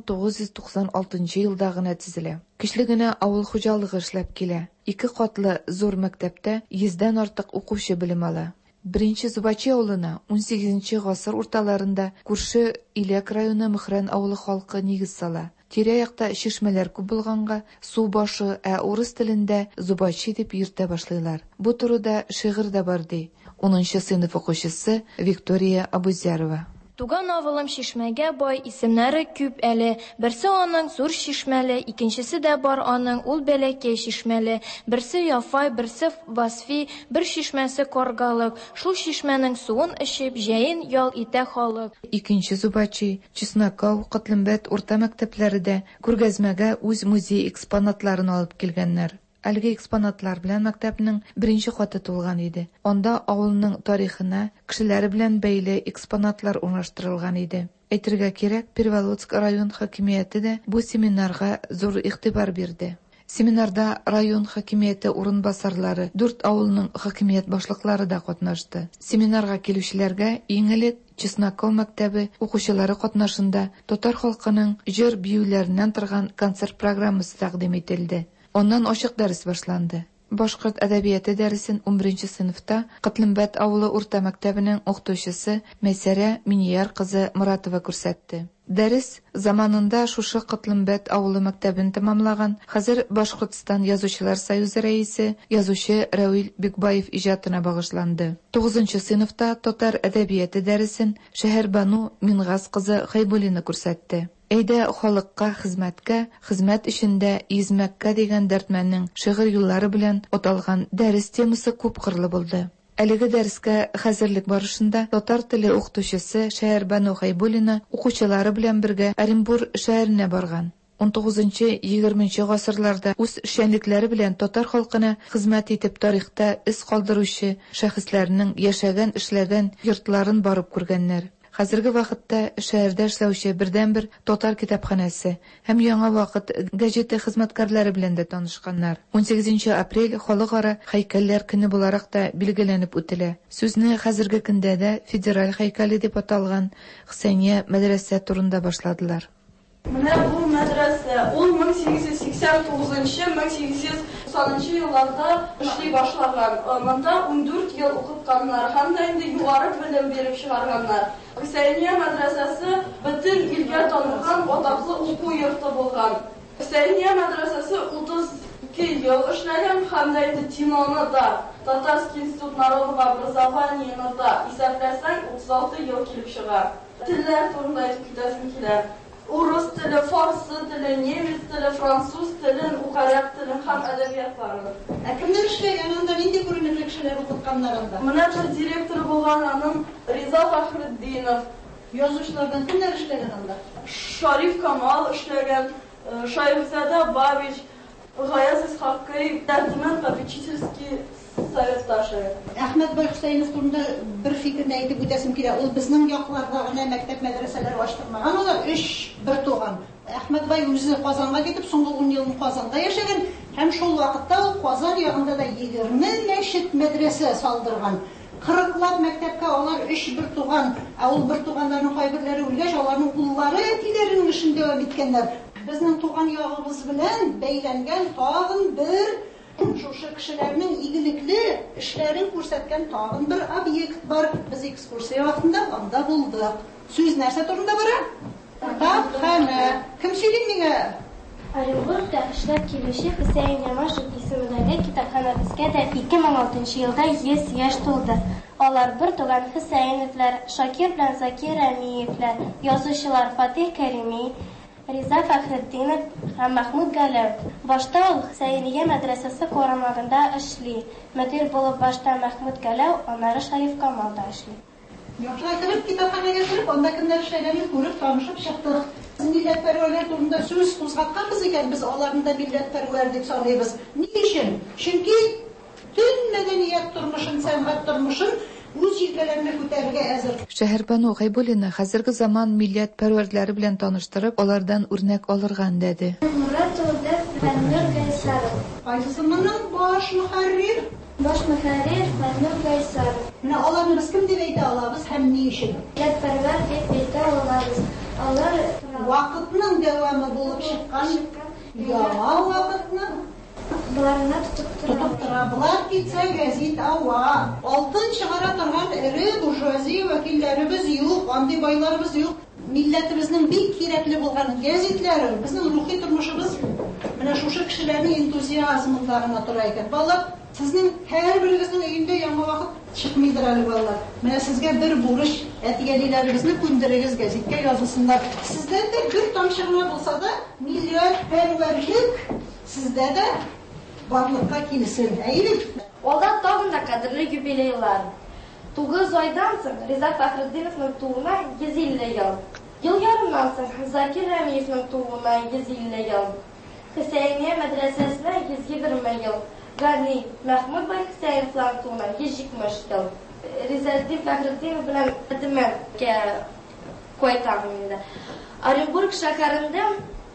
[SPEAKER 17] 1996 елда гына төзелә. Көчле генә авыл хуҗалыгы эшләп килә. 2 катлы зур мәктәптә 100дән артык укучы белем ала. 1 Зубачи авылына 18нче гасыр урталарында күрше Иләк районы Мөхрән авылы халкы нигез сала. Тирә-якта чишмәләр күп булганга, су башы, урыс телендә Зубачи дип йөртә башлыйлар. Бу турыда шигырь дә бар ди. 10нчы сыйныф укучысы Виктория Абузярова.
[SPEAKER 18] Туган авылым Шишмәгә бай, исемнәре күп әле. Берсе аның зур Шишмәле, икенчесе дә бар аның ул бәләкәй Шишмәле. Берсе Яфай, берсе Васфи, бер Шишмәсе Каргалык. Шул Шишмәнең суын эчеп, җәен ял итә халык.
[SPEAKER 17] 2 Зубачи, Чеснокау, Котлымбәт урта мәктәпләрендә күргәзмәгә үз музей экспонатларын алып килгәннәр. Әлеге экспонатлар белән мәктәпнең 1нче каты тулган иде. Анда авылның тарихына, кешеләре белән бәйле экспонатлар урнаштырылган иде. Әйтергә кирәк, Переволодск район хакимияте дә бу семинарга зур игътибар бирде. Семинарда район хакимияте урынбасарлары, 4 авылның хакимият башлыклары да катнашты. Семинарга килүчеләргә иң элек Чеснокау мәктәбе укучылары катнашында татар халкының җыр биюләреннән торган концерт программасы тәкъдим ителде. Ondan açık ders başlandı. Башкорт әдәбияты дәресен 11нче сыйныфта Котлымбәт авылы урта мәктәбенең укытучысы Мәсәрә Минияр кызы Моратова күрсәтте. Дәрес заманында шушы Котлымбәт авылы мәктәбен тәмамлаган хәзер Башкортстан язучылар союзы рәисе язучы Рәвил Бикбаев иҗатына багышланды. 9нчы сыйныфта татар әдәбияты дәресен Шәһәрбану Мингаз кызы Хайбуллина күрсәтте. Әйдә халыкка хезмәткә, хезмәт эшендә измәккә дигән дәртмәннең шигырь юллары белән аталган дәрес темасы күп кырлы булды. Әлеге дәрескә хәзерлек барышында татар теле укытучысы Шәһәрбану Хайбуллина укучылары белән бергә Оренбур шәһәренә барган. 19-20 гасырларда үз эшчәнлекләре белән татар халкына хезмәт итеп тарихта эз калдыручы шәхесләрнең яшәгән, эшләгән йортларын барып күргәннәр. Хәзерге вакытта шәһәрдә эшләүче бердән-бер татар китапханәсе һәм яңа вакыт газета хезмәткәрләре белән дә танышканнар. 18 апрель халыкара һәйкәлләр көне буларак та билгеләнеп үтелә. Сүзне хәзерге көндә дә федераль һәйкәле дип аталган Хсәния мәдрәсә турында башладылар.
[SPEAKER 19] Менә бу мәдрәсә ул 1889-1890 елларда эшли башлаган. Монда 14 ел укытканнар һәм дә инде югары белем биреп чыгарганнар. Хсәния мәдрәсәсе бөтен илгә танылган атаклы уку йорты булган. Хсәния мәдрәсәсе 32 ел эшләгән һәм дә инде Тимонда, Татарский институт народного образования да исәпләсәң 36 ел килеп чыга. Телләр турында әйтеп китәсем килә. Урыс теле, фарсы теле, немец теле, француз телен, украин телен һәм әдәбиятларын.
[SPEAKER 20] Кемнәр эшләгән анда, нинди күренекле кешеләр укытканнар анда?
[SPEAKER 19] Менә директор булган аның Риза Фәхретдинов.
[SPEAKER 20] Язучылардан кемнәр эшләгән анда?
[SPEAKER 19] Шариф Камал эшләгән, Шаифзада Бабич, Гаяз Исхакый, Дәртмән попечительский советташы.
[SPEAKER 20] Әхмәт бай Хусейнов турында бер фикерне әйтеп үтәсем килә. Ул безнең якларда гына мәктәп мәдрәсәләр ачтырмаган, алар 3 бер туган. Әхмәт бай үзе Казанга китеп, соңгы 10 елын Казанда яшәгән. Һәм шул вакытта ул Казан ягында да 20 мәчет мәдрәсә салдырган. 40лап мәктәпкә алар 3 бер туган, ул бер туганнарның кайберләре үлгәч, аларның уллары әтиләренең эшен дәвам иткәннәр. Безнең туган ягыбыз белән бәйләнгән тагын бер шушы кешеләрнең игелекле эшләрен күрсәткән тагын бер объект бар. Без экскурсия вакытында анда булдык. Сүз нәрсә турында бара? Китапханә. Кем сөйли миңа?
[SPEAKER 21] Оренбургда эшләп килүче Хөсәен Ямашев исемендәге китапханәбезгә дә 2006 елда 100 яшь тулды. Алар бер туган Хөсәеновлар, Шакир белән Закир Әмиевләр, язучылар Фатих Кәрими, Риза Фәхретдинов һәм Мәхмүд Галәү. Башта ул Хөсәения мәдрәсәсе карамагында эшли. Мөдир булып башта Мәхмүд Галәү, аннары Шариф Камал да эшли.
[SPEAKER 20] Яхшы килеп китапханәгә килеп, анда кемнәр эшләгәнен күреп, танышып чыктык. Милләтпәрвәрләр турында сүз кузгатканбыз икән, без аларны да милләтпәрвәр дип саныйбыз. Ни өчен? Чөнки төн мәдәният тормышын, сәнгать тормышын үз җилкәләренә күтәрергә әзер.
[SPEAKER 17] Шәһәрбану Гайбуллина хәзерге заман милләтпәрвәрләре белән таныштырып, алардан үрнәк алырган дәде.
[SPEAKER 21] Муратовда Фәннур Гайсаров.
[SPEAKER 20] Кайсысының баш мөхәррир?
[SPEAKER 21] Баш мөхәррир Фәннур Гайсаров.
[SPEAKER 20] Менә аларны без кем дип әйтә алабыз һәм ни өчен?
[SPEAKER 21] Милләтпәрвәр дип әйтә алабыз. Алар
[SPEAKER 20] вакытның дәвамы булып чыккан яңа вакытны
[SPEAKER 21] барына тотып
[SPEAKER 20] тора. Булар китсә гәзит ава. Алтын чыгара торган эре буржуазия вәкилләребез юк, андый байларыбыз юк. Милләтебезнең бик кирәкле булган гәзитләре, безнең рухи тормышыбыз менә шушы кешеләрнең энтузиазмында гына тора икән. Балалар, сезнең һәрберегезнең өендә яңа вакыт чыкмыйдыр әле балалар. Менә сезгә бер бурыч, әтигәлиләрегезне күндерегез, гәзиткә язылсыннар. Сездә дә бер тамчы гына булса да милләтпәрвәрлек сездә дә барлыкка килсен. Әйе?
[SPEAKER 21] Алда тагын да кадерле юбилейлар. 9 айдан соң Риза Фәхретдиновның тууына 150 ел. Ел ярымнан соң Закир Әмиевның тууына 150 ел. Хөсәения мәдрәсәсенә 120 ел. Гани Мәхмүд бай Хөсәеновның тууына 170 ел. Риза Фәхретдинов белән Димәккә кайтам инде. Оренбург шәһәрендә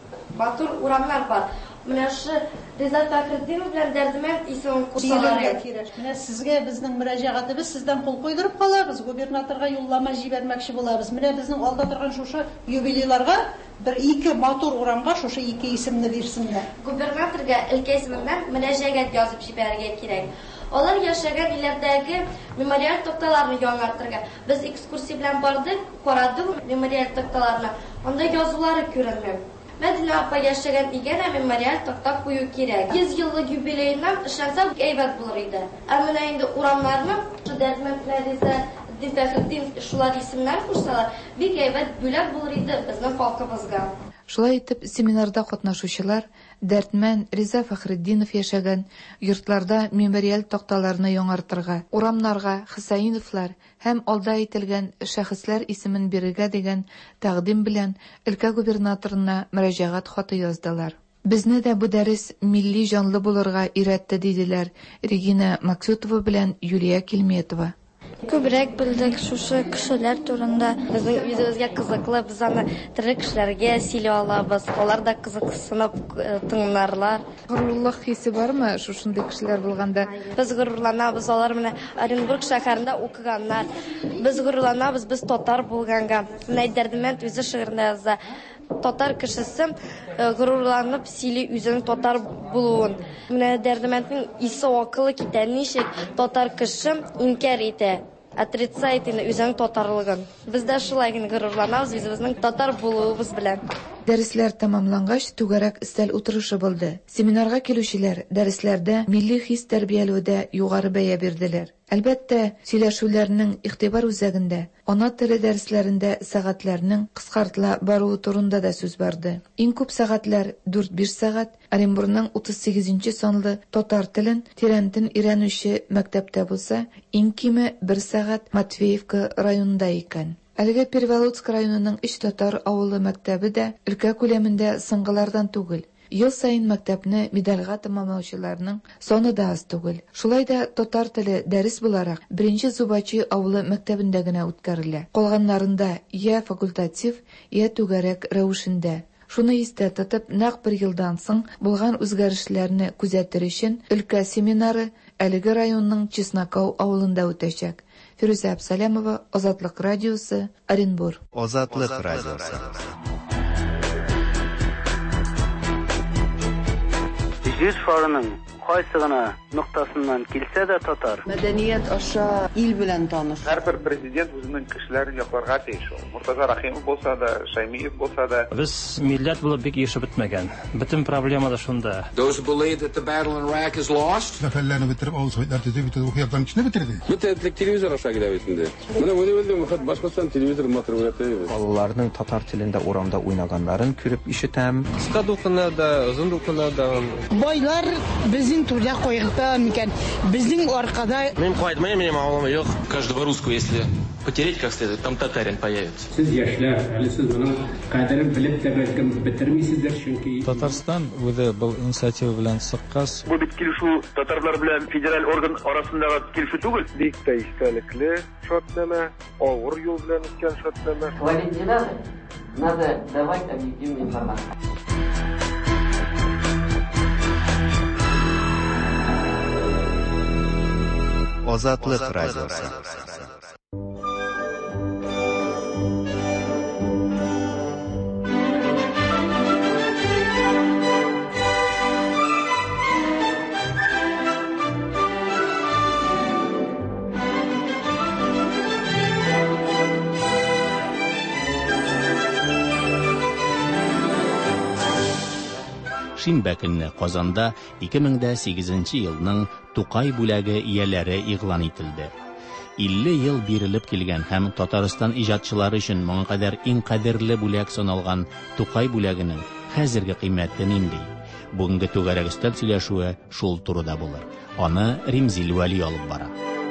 [SPEAKER 21] матур урамнар бар. Менә шу Риза Фәхретдинов белән Дәрдемәнд исемен кушалар.
[SPEAKER 20] Менә сезгә безнең мөрәҗәгатебез сездән кул куйдырып калабыз, губернаторга юллама җибәрмәкче булабыз. Менә безнең алда торган шушы юбилейларга бер ике матур урамга шушы ике исемне бирсеннәр.
[SPEAKER 21] Губернаторга өлкә исеменнән мөрәҗәгать язып җибәрергә кирәк. Алар яшәгән илләрдәге мемориаль такталарны яңартырга. Без экскурсия белән бардык, карадык мемориаль такталарны. Анда язулары күренми. Мәдинә апа яшәгән игәнә мемориаль такта кую кирәк. 100 еллык юбилейннан эшләнсә әйбәт булыр иде. Ә менә инде урамнарны Дәрдмәндләризә Фәхретдин шулар исемнәр кушсалар, бик әйбәт бүләк булыр иде безнең халкыбызга.
[SPEAKER 17] Шулай итеп, семинарда катнашучылар Дәртмән Риза Фәхретдинов яшәгән йортларда мемориаль такталарны яңартырга, урамнарга Хөсәеновлар һәм алда әйтелгән шәхесләр исемен бирергә дигән тәкъдим белән өлкә губернаторына мөрәҗәгать хаты яздылар. Безне дә бу дәрес милли җанлы булырга өйрәтте диделәр Регина Максутова белән Юлия Килметова.
[SPEAKER 21] Күбрәк белдек шушы кешеләр турында. Безнең үзебезгә кызыклы, без аны тере кешеләргә сөйли алабыз. Алар да кызыксынып тыңларлар.
[SPEAKER 17] Горурлык хисе бармы шушындый кешеләр булганда?
[SPEAKER 21] Без горурланабыз, алар менә Оренбург шәһәрендә укыганнар. Без горурланабыз, без татар булганга. Дәрдемәнд үзе шигырендә яза. Татар кешесе горурланып сөйли үзенең татар булуын. Менә Дәрдемәнднең исе акылы китә, ничек татар кеше инкар итә, отрицает үзенең татарлыгын. Без дә шулай гына горурланабыз үзебезнең татар булуыбыз белән.
[SPEAKER 17] Дәресләр тәмамлангач, түгәрәк өстәл утырышы булды. Семинарга килүчеләр дәресләрдә милли хис тәрбияләүдә югары бәя бирделәр. Әлбәттә, сөйләшүләрнең игътибар үзәгендә, ана теле дәресләрендә сәгатьләрнең кыскартыла баруы турында да сүз барды. Иң күп сәгатьләр 4-5 сәгать Оренбургның 38-нче санлы татар телен тирәнтен өйрәнүче мәктәптә булса, иң киме 1 сәгать Матвеевка районында икән. Әлегә Переволодск районының Ич татар авылы мәктәбе дә өлкә күләмендә соңгылардан түгел. Ел сайын мәктәпне медальгә тәмамлаучыларның саны да аз түгел. Шулай да татар теле дәрес буларак 1-нче Зубачи авылы мәктәбендә генә үткәрелә. Калганнарында я факультатив, я түгәрәк рәвешендә. Шуны истә тотып, нәкъ 1 елдан соң булган үзгәрешләрне күзәтер өчен өлкә семинары әлеге районның Чеснокау авылында үтәчәк. Фирүзә Абсалямова, Азатлык радиосы, Оренбур.
[SPEAKER 5] Азатлык радиосы.
[SPEAKER 22] Жүз фарының кайсыгына нуктасыннан килсә дә татар.
[SPEAKER 23] Мәдәният аша ил белән таныш.
[SPEAKER 24] Һәрбер президент үзенең кешеләрен якларга тиеш. Муртаза Рахимов булса да, Шаймиев булса да.
[SPEAKER 25] Без милләт булып бик яшәп бетмәгән. Бөтен проблема да шунда.
[SPEAKER 26] Those who believe that the battle in Iraq is lost.
[SPEAKER 27] Нәфәлләрне бетереп, авызлар төзеп, укыядан кичне битерде.
[SPEAKER 28] Бөтенлек телевизор аша килә бит инде. Менә уйлыйм, хәт башкасынан телевизор матургаты.
[SPEAKER 7] Балаларның татар телендә урамда уйнаганнарын күреп ишетәм.
[SPEAKER 28] Кыска дукына да, озын дукына да.
[SPEAKER 23] Байлар безнең түрдә кайгырта микән? Безнең аркада.
[SPEAKER 28] Мин кайтмыйм, минем авылым юк.
[SPEAKER 29] Каждого русского, если потереть как следует, там татарин появится.
[SPEAKER 30] Сез яшьләр, әле сез моның кадерен белеп тә бәлкем бетермисездер, чөнки
[SPEAKER 31] Татарстан үзе бу инициатива белән сыккас.
[SPEAKER 24] Бу бит килешү татарлар белән федераль орган арасындагы килешү түгел. Бик тә истәлекле шартлама, авыр юл белән үткән шартлама.
[SPEAKER 32] Надо давать объективную информацию.
[SPEAKER 5] Азатлык радиосы.
[SPEAKER 1] Шимбә көнне Казанда 2008 елның Тукай бүләге ияләре игълан ителде. 50 ел бирелеп килгән һәм Татарстан иҗатчылары өчен моңа кадәр иң кадерле бүләк саналган Тукай бүләгенең хәзерге кыйммәте нинди? Бүгенге түгәрәк өстәл сөйләшүе шул турыда булыр. Аны Римзил Вәли алып бара.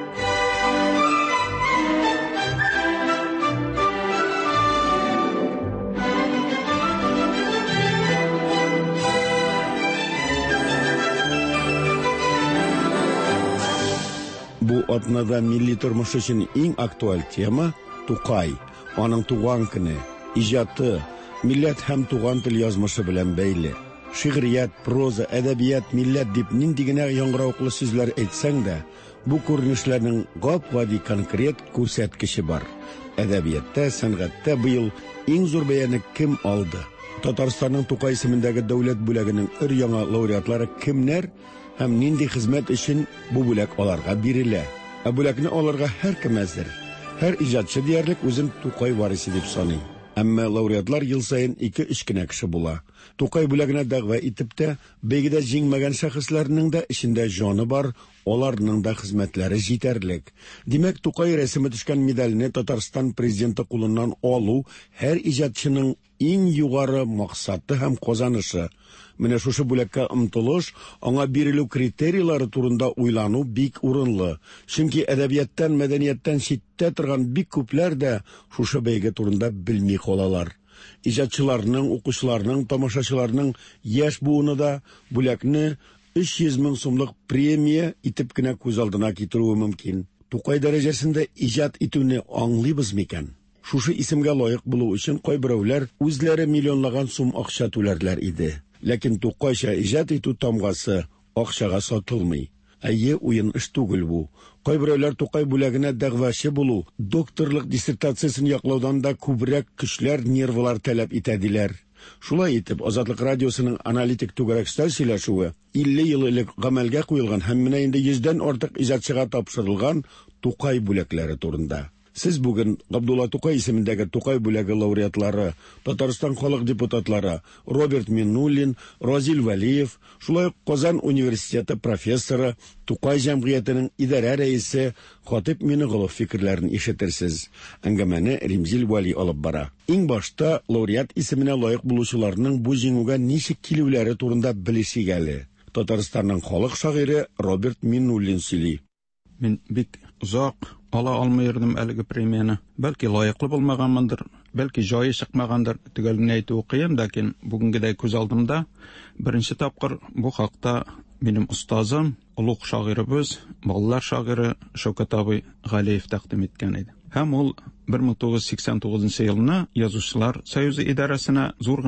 [SPEAKER 33] Бу атнада милли тормыш өчен иң актуаль тема Тукай, аның туган көне, иҗаты, милләт һәм туган тел язмышы белән бәйле. Шигърият, проза, әдәбият, милләт дип нинди генә яңгырауклы сүзләр әйтсәң дә, бу күренешләрнең гап-гади конкрет күрсәткече бар. Әдәбиятта, сәнгатьтә быел иң зур бәяне кем алды? Татарстанның Тукай исемендәге дәүләт бүләгенең өр-яңа лауреатлары кемнәр? Һәм нинди хезмәт өчен бу бүләк аларга бирелә? Бүләкне аларга һәр кем әзер. Һәр иҗатчы диярлек үзен Тукай варисы дип саный. Әмма лауреатлар ел саен 2-3 кенә кеше була. Тукай бүләгенә дәгъва итеп тә, бәйгедә җиңмәгән шәхесләрнең дә эчендә җаны бар, аларның да хезмәтләре җитәрлек. Димәк, Тукай рәсеме төшкән медальне Татарстан президенты кулыннан алу һәр иҗатчының иң югары максаты һәм казанышы. Менә шушы бүләккә омтылыш, аңа бирелү критерийлары турында уйлану бик урынлы. Чөнки әдәбияттан, мәдәнияттан читтә торган бик күпләр дә шушы бәйге турында белми калалар. Иҗатчыларның, укучыларның, тамашачыларның яшь буыны да бүләкне 300 мең сумлык премия итеп кенә күз алдына китерүе мөмкин. Тукай дәрәҗәсендә иҗат итүне аңлыйбыз микән? Шушы исемгә лаек булу өчен кайберәүләр үзләре миллионлаган сум акча түләрләр иде. Ләкин Тукайча иҗат итү тамгасы акчага сатылмый. Әйе, уен эш түгел бу. Кайберәүләр Тукай бүләгенә дәгъвачы булу, докторлык диссертациясын яклаудан да күбрәк көчләр, нервлар таләп итәдиләр. Шулай итеп, Азатлык радиосының аналитик түгәрәк сөйләшүе 50 ел элек гамәлгә куелган һәм менә инде 100дән артык иҗатчыга тапшырылган Тукай бүләкләре турында. Сез бүген Габдулла Тукай исемендәге Тукай бүләге лауреатлары, Татарстан халык депутатлары Роберт Миннуллин, Разил Вәлиев, шулай ук Казан университеты профессоры, Тукай җәмгыятенең идарә рәисе Хатип Миннигулов фикерләрен ишетерсез. Әңгәмәне Римзил Вәли алып бара. Иң башта лауреат исеменә лаек булучыларның бу җиңүгә ничек килүләре турында белешик әле. Татарстанның халык шагыйре Роберт Миннуллин сөйли.
[SPEAKER 31] Мин бик озак ала алмый йөрдем әлеге премияны. Бәлки лаеклы булмаганмындыр, бәлки җае чыкмагандыр, төгәлне әйтү кыен, ләкин бүгенгедәй күз алдымда беренче тапкыр бу хакта минем устазым, улуг шагыйрыбыз, балалар шагыйре Шәүкәт абый Галиев тәкъдим иткән иде. Һәм ул 1989 елны Язучылар союзы идарәсенә зур гына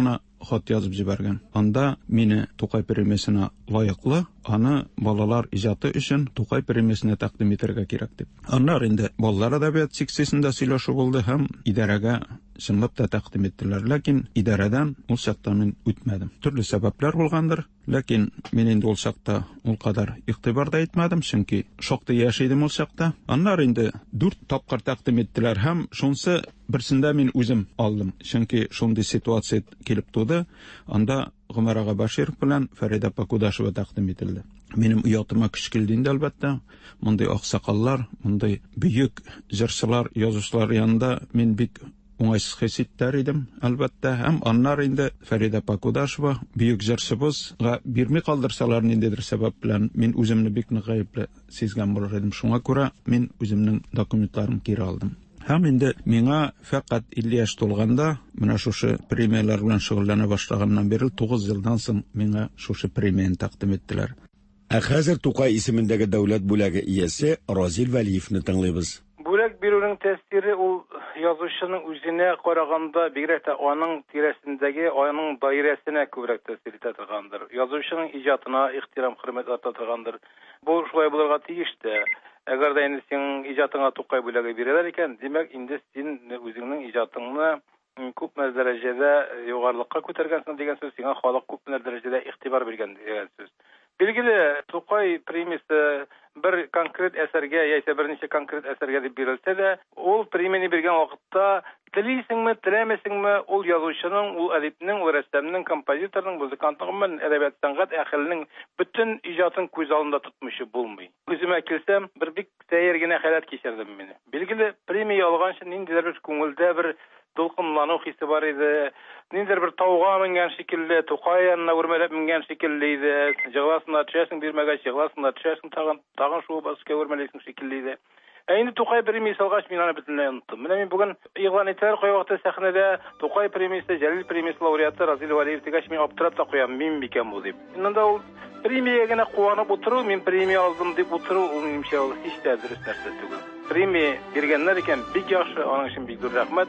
[SPEAKER 31] хат язып җибәргән. Анда мине Тукай премиясына лаеклы, аны балалар иҗаты өчен Тукай премиясына тәкъдим итәргә кирәк дип. Аннары инде балалар әдәбият секциясендә сөйләшү булды һәм идарәгә чынлап та тәкъдим иттеләр. Ләкин идарәдән ул чакта мин үтмәдем. Төрле сәбәпләр булгандыр. Ләкин мин инде ул чакта ул кадәр игътибар да итмәдем, чөнки шактый яшь идем ул чакта. Аннары инде 4 тапкыр тәкъдим иттеләр һәм шунысы берсендә мин үзем алдым. Чөнки шундый ситуация килеп туды. Анда Гомәр ага Баширов белән Фәрида Пакудашева тәкъдим ителде. Минем уятыма көч килде инде әлбәттә. Мондый аксакаллар, мондый бөек җырчылар, язучылар янында мин бик уңайсыз хис иттер идем, әлбәттә. Һәм аннары инде Фәрида Пакудашева бөек җырчыбызга бирми калдырсалар ниндидер сәбәп белән мин үземне бик гаепле сизгән булыр идем. Шуңа күрә мин үземнең документларымны кире алдым. Һәм инде миңа фәкать 50 яшь тулганда, менә шушы премиялар белән шөгыльләнә башлаганнан бері 9 елдан соң миңа шушы премияны тәкъдим иттеләр.
[SPEAKER 33] Хәзер Тукай исемендәге дәүләт бүләге иясе Разил Вәлиевне тыңлыйбыз.
[SPEAKER 2] Бүләк бирүнең тәэсире ул язучының үзенә караганда бигрәк тә аның тирәсендәге, аның даирәсенә күбрәк тәэсир итә торгандыр. Язучының иҗатына ихтирам, хөрмәт арта торгандыр. Бу шулай булырга тиеш тә. Әгәр дә инде син иҗатыңа Тукай бүләге бирәләр икән, димәк инде син үзеңнең иҗатыңны күп дәрәҗәдә югарылыкка күтәргәнсең дигән сүз, сиңа халык күп дәрәҗәдә игътибар биргән дигән сүз. Билгеле, Тукай премиясе бер конкрет әсәргә, яисә берничә конкрет әсәргә дип бирелсә дә, ул премияны биргән вакытта телисеңме, теләмәсеңме, ул язучының, ул әдипнең, ул рәссамның, композиторның, музыкантның, әдәбият сәнгать әһленең бөтен иҗатын күз алдында тотмыйчы булмый. Үземә килсәм, бер бик сәер генә хәлат кичердем мине. Билгеле, премия алганчы ниндидер бер күңелдә бер дулкынлану хисе бар иде. Ниндидер бер тауга менгән шикелле, Тукай янына үрмәләп менгән шикелле иде. Җыгласына төшәсең, бирмәгәч җыгласына төшәсең, тагын шул баскы үрмәләсең шикелле иде. Инде Тукай премиясе алгач мин аны бөтенләй оныттым. Менә мин бүген игълан итәр кайвакыт сәхнәдә Тукай премиясе, Җәлил премиясе лауреаты Разил Вәлиев дигәч мин аптырап та куям, мин микән бу дип. Инде ул премия генә куанып утыру, мин премия алдым дип утыру, ул минемчә ул һич тә дөрес нәрсә түгел. Премия биргәннәр икән бик яхшы, аның өчен бик зур рәхмәт.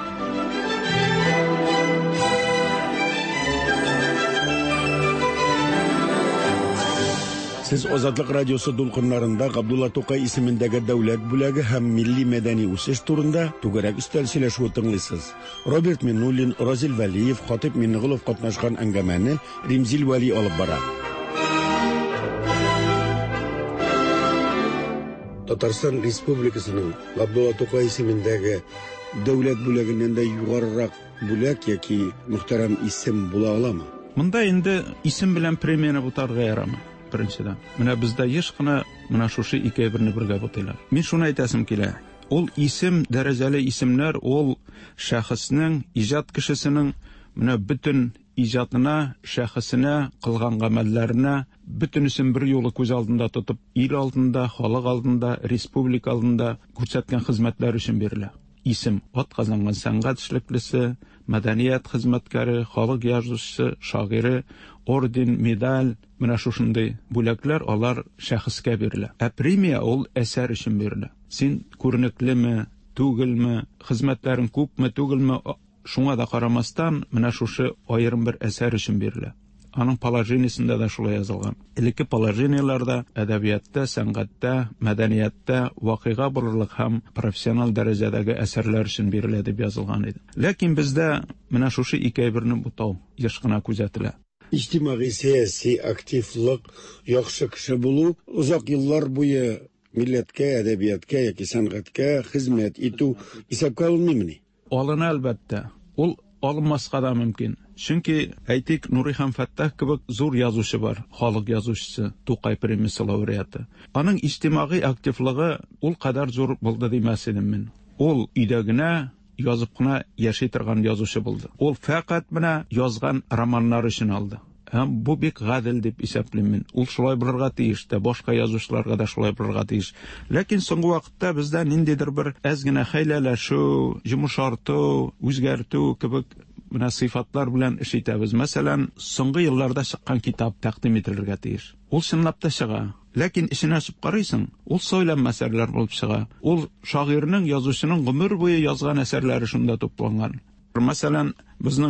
[SPEAKER 33] Сез Азатлык радиосы дулкыннарында Габдулла Тукай исемендәге дәүләт бүләге һәм милли мәдәни үсеш турында түгәрәк өстәл сөйләшү тыңлыйсыз. Роберт Миннуллин, Разил Вәлиев, Хатип Миннигулов катнашкан әңгәмәне Римзил Вәли алып бара. Татарстан Республикасының Габдулла Тукай исемендәге дәүләт бүләгеннән дә югарырак бүләк яки мөхтәрәм исем була аламы?
[SPEAKER 31] Монда инде исем белән премияны бутарга ярамый. Беренчедән, менә бездә еш кына менә шушы ике берне бергә бутыйлар. Мин шуны әйтәсем килә. Ул исем, дәрәҗәле исемнәр, ул шәхеснең, иҗат кешесенең менә бөтен иҗатына, шәхесенә, кылган гамәлләренә бөтенесен бер юлы күз алдында тотып, ил алдында, халык алдында, республика алдында күрсәткән хезмәтләр өчен бирелә. Исем атказанган сәнгать эшлеклесе, мәдәният хезмәткәре, халык язучысы, шагыйре, орден, медаль, менә шушындый бүләкләр алар шәхескә бирелә. Ә премия ул әсәр өчен бирелә. Син күренеклеме, түгелме, хезмәтләрең күпме, түгелме, шуңа да карамастан менә шушы аерым бер әсәр өчен бирелә. Аның положениесендә дә шулай язылган. Элекке положениеләрдә әдәбиятта, сәнгатьтә, мәдәниятта вакыйга булырлык һәм профессиональ дәрәҗәдәге әсәрләр өчен бирелә дип язылган иде. Ләкин бездә менә шушы ике берне бутау еш кына күзәтелә.
[SPEAKER 33] İctimai siyasi aktivlik, yaxşı kişi bulu, uzak yıllar boyu milletke, edebiyatke, yaki sənğətke hizmet etu isabqa alınmı?
[SPEAKER 31] Alına əlbəttə. Ol alınmasqa da mümkün. Çünki Aytik Nurihan Fattah kibik zor yazışı var, xalq yazıcısı, Tукай pремиясы laureatı. Onun ictimai aktivliği ol kadar zor buldu deməs edim min. Ol idəginə yazıb qına yaşay turgan yazışı buldu. Ol faqat mənə yazgan romanlar üçün aldı. Hem bu bik gadil dip isaplayman. Ol şulay bulurga tiyiş de, başka yazıcılarga da şulay bulurga tiyiş. Lakin soңғы vaqtda bizdə nindidir bir əzginə xeylələşu, yumuşartu, үзгәртү kibik buna sıfatlar bilen iş itəbiz. Məsələn, soңғы yıllarda çıqqan kitab təqdim etilirgə tiyiş. Ol şınlap da çığa. Lakin işini açıp qaraysan, ol söylenmə əsərlər bulub çığa. Ol şairinin, yazıcının ömür boyu yazğan əsərləri şunda toplanğan. Məsələn, bizning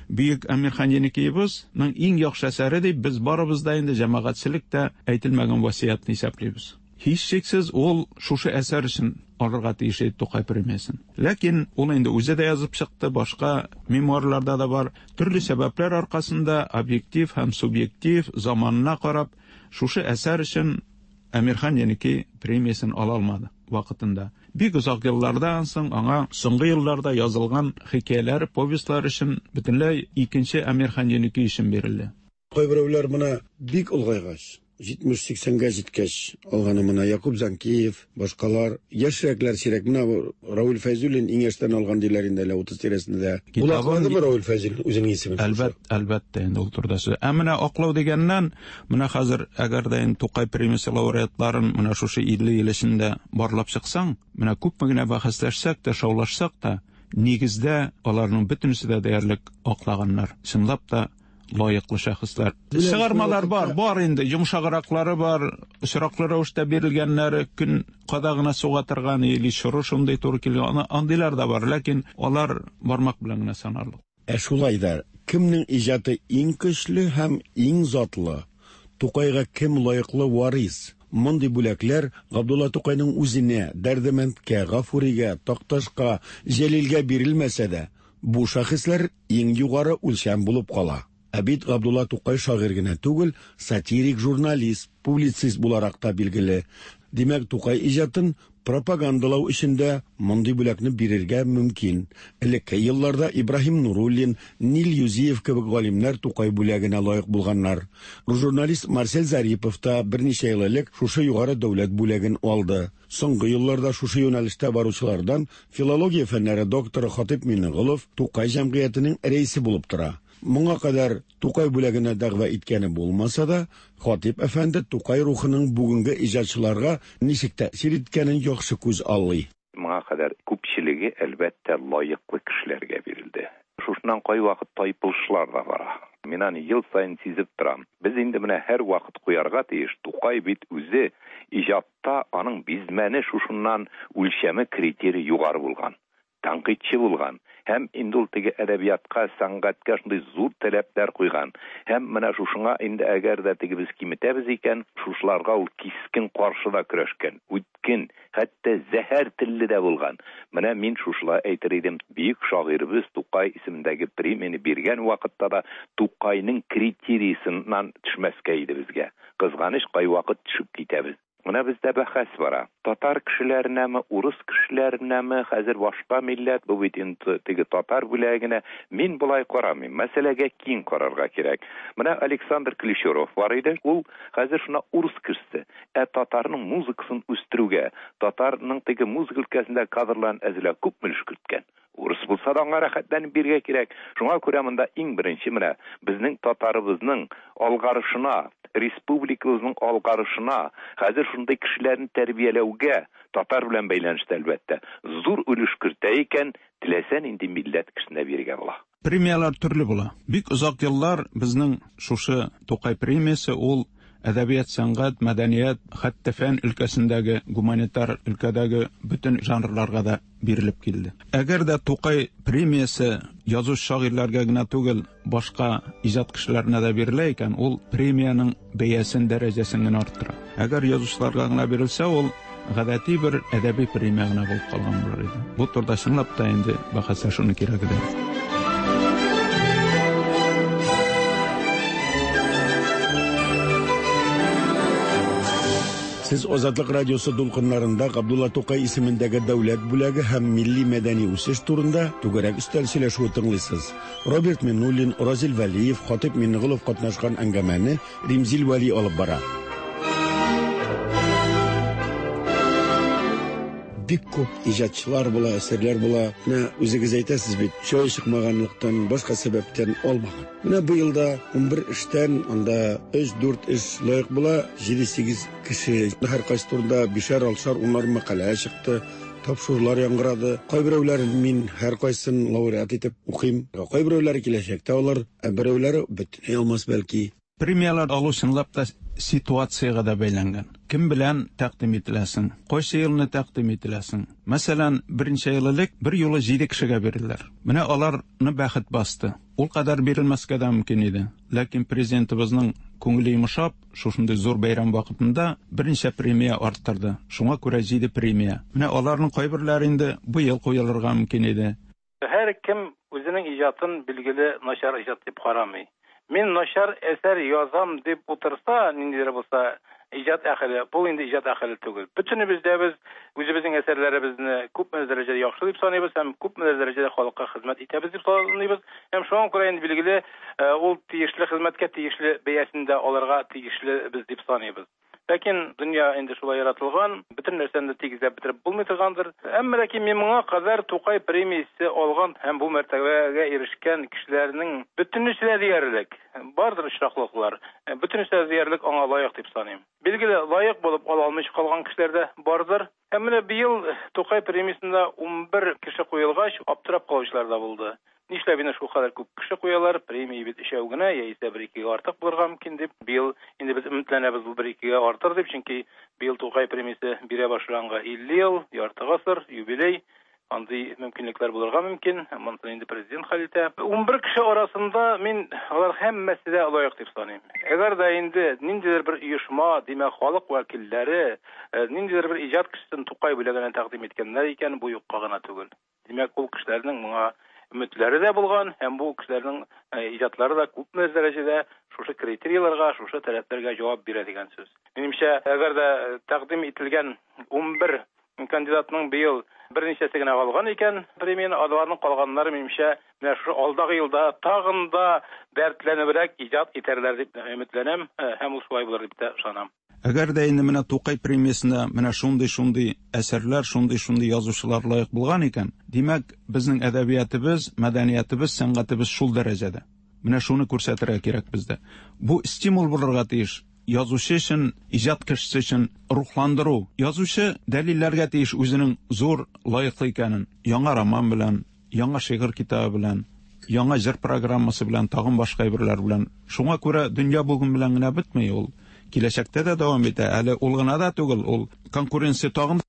[SPEAKER 31] Büyük Әмирхан Еникеевичнең иң яхшы әсәре дип без барыбыз да инде җәмәгатьчелектә әйтелмәгән васыятны исәплибез. Һич шиксез ул шушы әсәр өчен алырга тиеш иде Тукай премиясын. Ләкин ул инде үзе дә язып чыкты, башка мемуарларда да бар. Төрле сәбәпләр аркасында объектив һәм субъектив заманына карап шушы әсәр өчен Әмирхан Еники премиясын ала алмады вакытында. Бик озак еллардан соң аңа соңгы елларда язылган хикәяләр, повестлар өчен бөтенләй икенче Әмирхан Еники өчен бирелде.
[SPEAKER 33] Кайберәүләр моны бик улгайгач 70-80-гә җиткәч алганы моны Якуб Занкиев, башкалар, яшьрәкләр сирәк менә Раул Фәйзуллин иң яшьтән алган диләр инде 30 тирәсендә. Ул аклады Раул Фәйзуллин үзенең исемен.
[SPEAKER 31] Әлбәттә инде ул турдасы. Ә менә аклау дигәннән, менә хәзер әгәр дә Тукай премиясе лауреатларын менә шушы 50 ел эчендә барлап чыксаң, менә күпме генә бәхәсләшсәк тә, шаулашсак та, нигездә аларның бөтенесе дә диярлек аклаганнар. Чынлап та лайыклы шәхесләр. Чыгармалар бар инде, йомшагыраклары бар, очраклы рәвештә бирелгәннәре, көн кадагына суга торган или шуры шундый туры килгән, андыйлар да бар, ләкин алар бармак белән генә санарлык.
[SPEAKER 33] Шулай да, кемнең иҗаты иң көчле һәм иң затлы? Тукайга кем лайыклы варис? Мондый бүләкләр Габдулла Тукайның үзенә, Дәрдемәндкә, Гафуригә, Такташка, Җәлилгә бирелмәсә дә, бу шәхесләр иң югары үлчәм булып кала. Әбит Габдулла Тукай шагыйрь генә түгел, сатирик журналист, публицист буларак та билгеле. Димәк, Тукай иҗатын пропагандалау эшендә мондый бүләкне бирергә мөмкин. Элекке елларда Ибраһим Нуруллин, Нил Юзиев кебек галимнәр Тукай бүләгенә лаек булганнар. Журналист Марсель Зарипов та берничә ел элек шушы югары дәүләт бүләген алды. Соңгы елларда шушы юнәлештә баручылардан филология фәннәре докторы Хатип Миннегылов Тукай җәмгыятенең рәисе булып тора. Моңа кадәр Тукай бүләгенә дәгъва иткәне булмаса да, Хатип әфәнде Тукай рухының бүгенге иҗатчыларга ничек тәэсир иткәнен яхшы күз аллый.
[SPEAKER 3] Моңа кадәр күпчелеге әлбәттә лаеклы кешеләргә бирелде. Шушыннан кай вакыт тайпылышлар да бара. Мин аны ел сайын сизеп торам. Без инде менә һәр вакыт куярга тиеш. Тукай бит үзе иҗатта аның бизмәне шушыннан үлчәме критерий югары булган. Тәнкыйтьче булган. Һәм инде ул теге әдәбиятка, сәнгатькә шундый зур таләпләр куйган. Һәм менә шушыңа инде әгәр дә теге без киметәбез икән, шушларга ул кискен каршыда көрәшкән. Үткен, хәтта зәһәр телле дә булган. Менә мин шушла әйтер идем, бөек шагыйрыбыз Тукай исемендәге премияны биргән вакытта да Тукайның критерийсыннан төшмәскә иде безгә. Кызганыч кай вакыт төшеп китәбез. Менә бездә бәхәс бара. Татар кешеләренәме, урыс кешеләренәме, хәзер башка милләт, бу бит инде теге татар бүләгенә, мин булай карамыйм. Мәсьәләгә киң карарга кирәк. Менә Александр Клещуров бар иде. Ул хәзер шуна урыс кешесе, татарның музыкасын үстерүгә, татарның теге музыка өлкәсендә кадрларын әзерләп күп мөлеш керткән. Урыс булса да аңа рәхәтләнеп бирергә кирәк. Шуңа күрә монда иң беренче менә безнең татарыбызның алгарышына, республикабызның алгарышына, хәзер шундый кешеләрне тәрбияләүгә татар белән бәйләнештә әлбәттә зур өлеш кертә икән, теләсән инде милләт кешенә бирергә була.
[SPEAKER 31] Премиялар төрле була. Бик озак еллар безнең шушы Тукай премиясе ул әдәбият, сәнгать, мәдәният, хәтта фән өлкәсендәге, гуманитар өлкәдәге бөтен жанрларга да бирелеп килде. Әгәр дә Тукай премиясе язучы шагыйрьләргә генә түгел, башка иҗат кешеләренә дә бирелә икән, ул премияның бәясен, дәрәҗәсен генә арттыра. Әгәр язучыларга гына бирелсә, ул гадәти бер әдәби премия гына булып калган булыр иде. Бу турда чынлап та инде бәхәсләшүне кирәк иде.
[SPEAKER 33] Сез Азатлык радиосы дулкыннарында Габдулла Тукай исемендәге дәүләт бүләге һәм милли мәдәни үсеш турында түгәрәк өстәл сөйләшүе тыңлыйсыз. Роберт Миннуллин, Разил Вәлиев, Хатип Миннегылов катнашкан әңгәмәне Римзил Вәли алып бара. Бик күп иҗатчылар була, әсәрләр була. Менә үзегез әйтәсез бит, чөй чыкмаганлыктан, башка сәбәптән алмаган. Менә бу елда 11 эштән анда 3-4 эш лайык була, 7-8 кеше һәр кайсы турында 5-6 мәкалә чыкты. Тапшырулар яңгырады. Кайберәүләр мин һәр кайсын лауреат итеп укыйм. Кайберәүләр киләчәктә алар, берәүләре бөтенләй алмас бәлки.
[SPEAKER 31] Премиялар алу чынлап та ситуацияга да бәйләнгән. Кем белән тәкъдим ителәсең? Кайсы елны тәкъдим ителәсең? Мәсәлән, беренче еллык бер юлы 7 кешегә биреләр. Менә аларны бәхет басты. Ул кадәр бирелмәскә дә мөмкин иде. Ләкин президентыбызның күңеле йомшап, шушындый зур бәйрәм вакытында берничә премия арттырды. Шуңа күрә 7 премия. Менә аларның кайберләре инде бу ел куелырга мөмкин иде.
[SPEAKER 2] Һәр кем үзенең иҗатын билгеле начар иҗат дип карамый. Мин начар әсәр язам дип утырса, ниндидер булса, иҗат әһеле, бу инде иҗат әһеле түгел. Бөтенебез дә без үзебезнең әсәрләребезне күпме дәрәҗәдә яхшы дип саныйбыз һәм күпме дәрәҗәдә халыкка хезмәт итәбез дип саныйбыз. Һәм шуңа күрә инде билгеле ул тиешле хезмәткә тиешле бәясендә алырга тиешле без дип саныйбыз. Ләкин дөнья инде шулай яратылган, бөтен нәрсәне тигезләп бетереп булмый торгандыр. Әмма ләкин мин моңа кадәр Тукай премиясе алган һәм бу мәртәбәгә ирешкән кешеләрнең бөтенесе диярлек, бардыр очраклыклар. Бөтенесе диярлек аңа лаек дип саныйм. Билгеле, лаек булып ала алмыйча калган кешеләр дә бардыр. Һәм менә быел Тукай премиясендә 11 кеше куелгач, аптырап калучылар да булды. Нишләп инде шул кадәр күп кеше куялар, премия бит ишәү генә, яисә 1-2 артык булырга мөмкин дип. Быел инде без өметләнәбез бу 1-2 артыр дип, чөнки быел Тукай премиясе бирә башлаганга 50 ел, ярты гасыр, юбилей, андый мөмкинлекләр булырга мөмкин. Монда инде президент хәл итә. 11 кеше арасында мин алар һәммәсе дә лаек дип саныйм. Әгәр дә инде ниндидер бер оешма, димәк, халык вәкилләре, ниндидер бер иҗат кешесен Тукай бүләгенә тәкъдим иткәннәр икән, бу юкка гына түгел. Димәк, ул кешеләрнең моңа өметләре дә булган, һәм бу кешеләрнең иҗатлары да күпме дәрәҗәдә шушы критерийларга, шушы таләпләргә җавап бирә дигән сүз. Минемчә, әгәр дә тәкъдим ителгән 11 кандидатның быел берничәсе генә алган икән, премияны алганның калганнары минемчә, менә шушы алдагы елда тагын да дәртләнебрәк иҗат итәрләр дип өметләнәм, һәм ул шулай булыр дип тә ышанам.
[SPEAKER 31] Әгәр дә инде менә Тукай премиясенә менә шундый әсәрләр, шундый язучылар лаек булган икән, димәк, безнең әдәбиятыбыз, мәдәниятыбыз, сәнгатебез шул дәрәҗәдә. Менә шуны күрсәтергә кирәк бездә. Бу стимул булырга тиеш. Язучы өчен, иҗат кешесе өчен рухландыру. Язучы дәлилләргә тиеш үзенең зур лаеклы икәнен. Яңа роман белән, яңа шигырь китабы белән, яңа җыр программасы белән, тагын башка әйберләр белән. Шуңа күрә дөнья бүген белән генә бетмәй ул. Киләчәктә дә дәвам итә. Әле ул гына да түгел, ул конкуренция тагын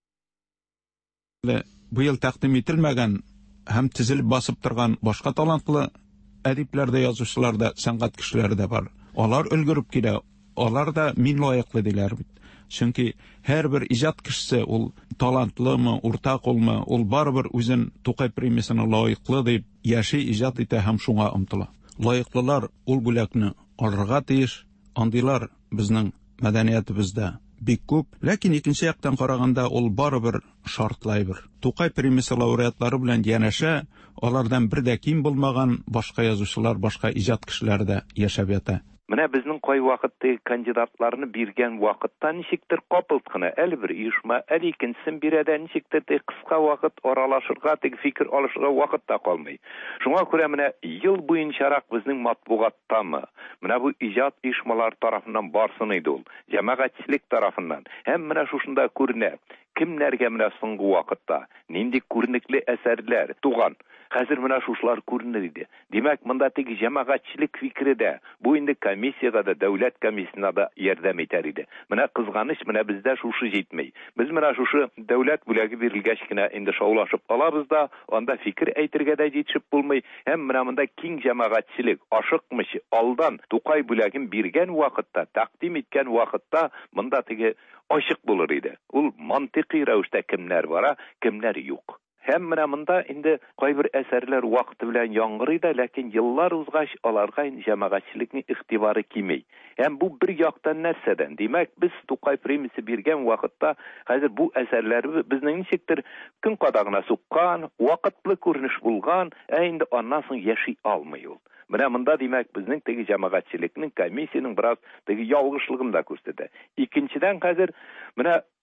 [SPEAKER 31] быел тәкъдим ителмәгән һәм тизелеп басып торган башка талантлы әдипләр дә, язучылар да, сәнгать кешеләре дә бар. Алар өлгереп килә, алар да мин лаеклы диләр бит. Чөнки һәрбер иҗат кешесе ул талантлымы, уртак улмы, ул барыбер үзен Тукай премиясенә лаеклы дип яши, иҗат итә һәм шуңа омтыла. Лаеклылар ул бүләкне алырга тиеш. Андыйлар безнең мәдәниятебездә бик күп, ләкин икенче яктан караганда ул барыбер шартлай бер. Тукай премиясе лауреатлары белән янәшә, алардан бер дә ким булмаган башка язучылар, башка иҗат кешеләре дә яшәп ята.
[SPEAKER 3] Менә безнең кай вакытта кандидатларны биргән вакытта ничектер капылт кына әле бер оешма, әле икенчесен бирәдә ничектер кыска вакыт аралашырга, фикер алышырга вакытта калмый. Шуңа күрә менә ел буенчарак безнең матбугаттамы, менә бу иҗат оешмалар тарафыннан барсын иде ул, җәмәгатьчелек тарафыннан. Һәм менә шушында күренә, кемнәргә менә соңгы вакытта нинди күренекле әсәрләр туган. Хәзер менә шушлар күренер иде. Димәк, монда теге җәмәгатьчелек фикере дә, бу инде комиссиягә дә, дәүләт комиссиясына да ярдәм итәр иде. Менә кызганыч, менә бездә шушы җитмәй. Без менә шушы дәүләт бүләге бирелгәч кенә инде шаулашып алабыз да, анда фикер әйтергә дә җитешеп булмый. Һәм менә монда киң җәмәгатьчелек ашыкмыйча алдан Тукай бүләген биргән вакытта, тәкъдим иткән вакытта монда теге ачык булыр иде. Ул мантыйкый рәвештә кемнәр бара, кемнәр юк. Һәм менә монда инде кайбер әсәрләр вакыты белән яңгырый да, ләкин еллар узгач аларга җәмәгатьчелекнең игътибары кимей. Һәм бу бер яктан нәрсәдән? Димәк, без Тукай премиясе биргән вакытта хәзер бу әсәрләр безнең ничектер көн кадагына суккан, вакытлы күренеш булган, инде аннан соң яши алмый ул. Менә монда димәк безнең теге җәмәгатьчелекнең, комиссияның бераз теге ялгышлыгын да күрсәтә. Икенчедән хәзер менә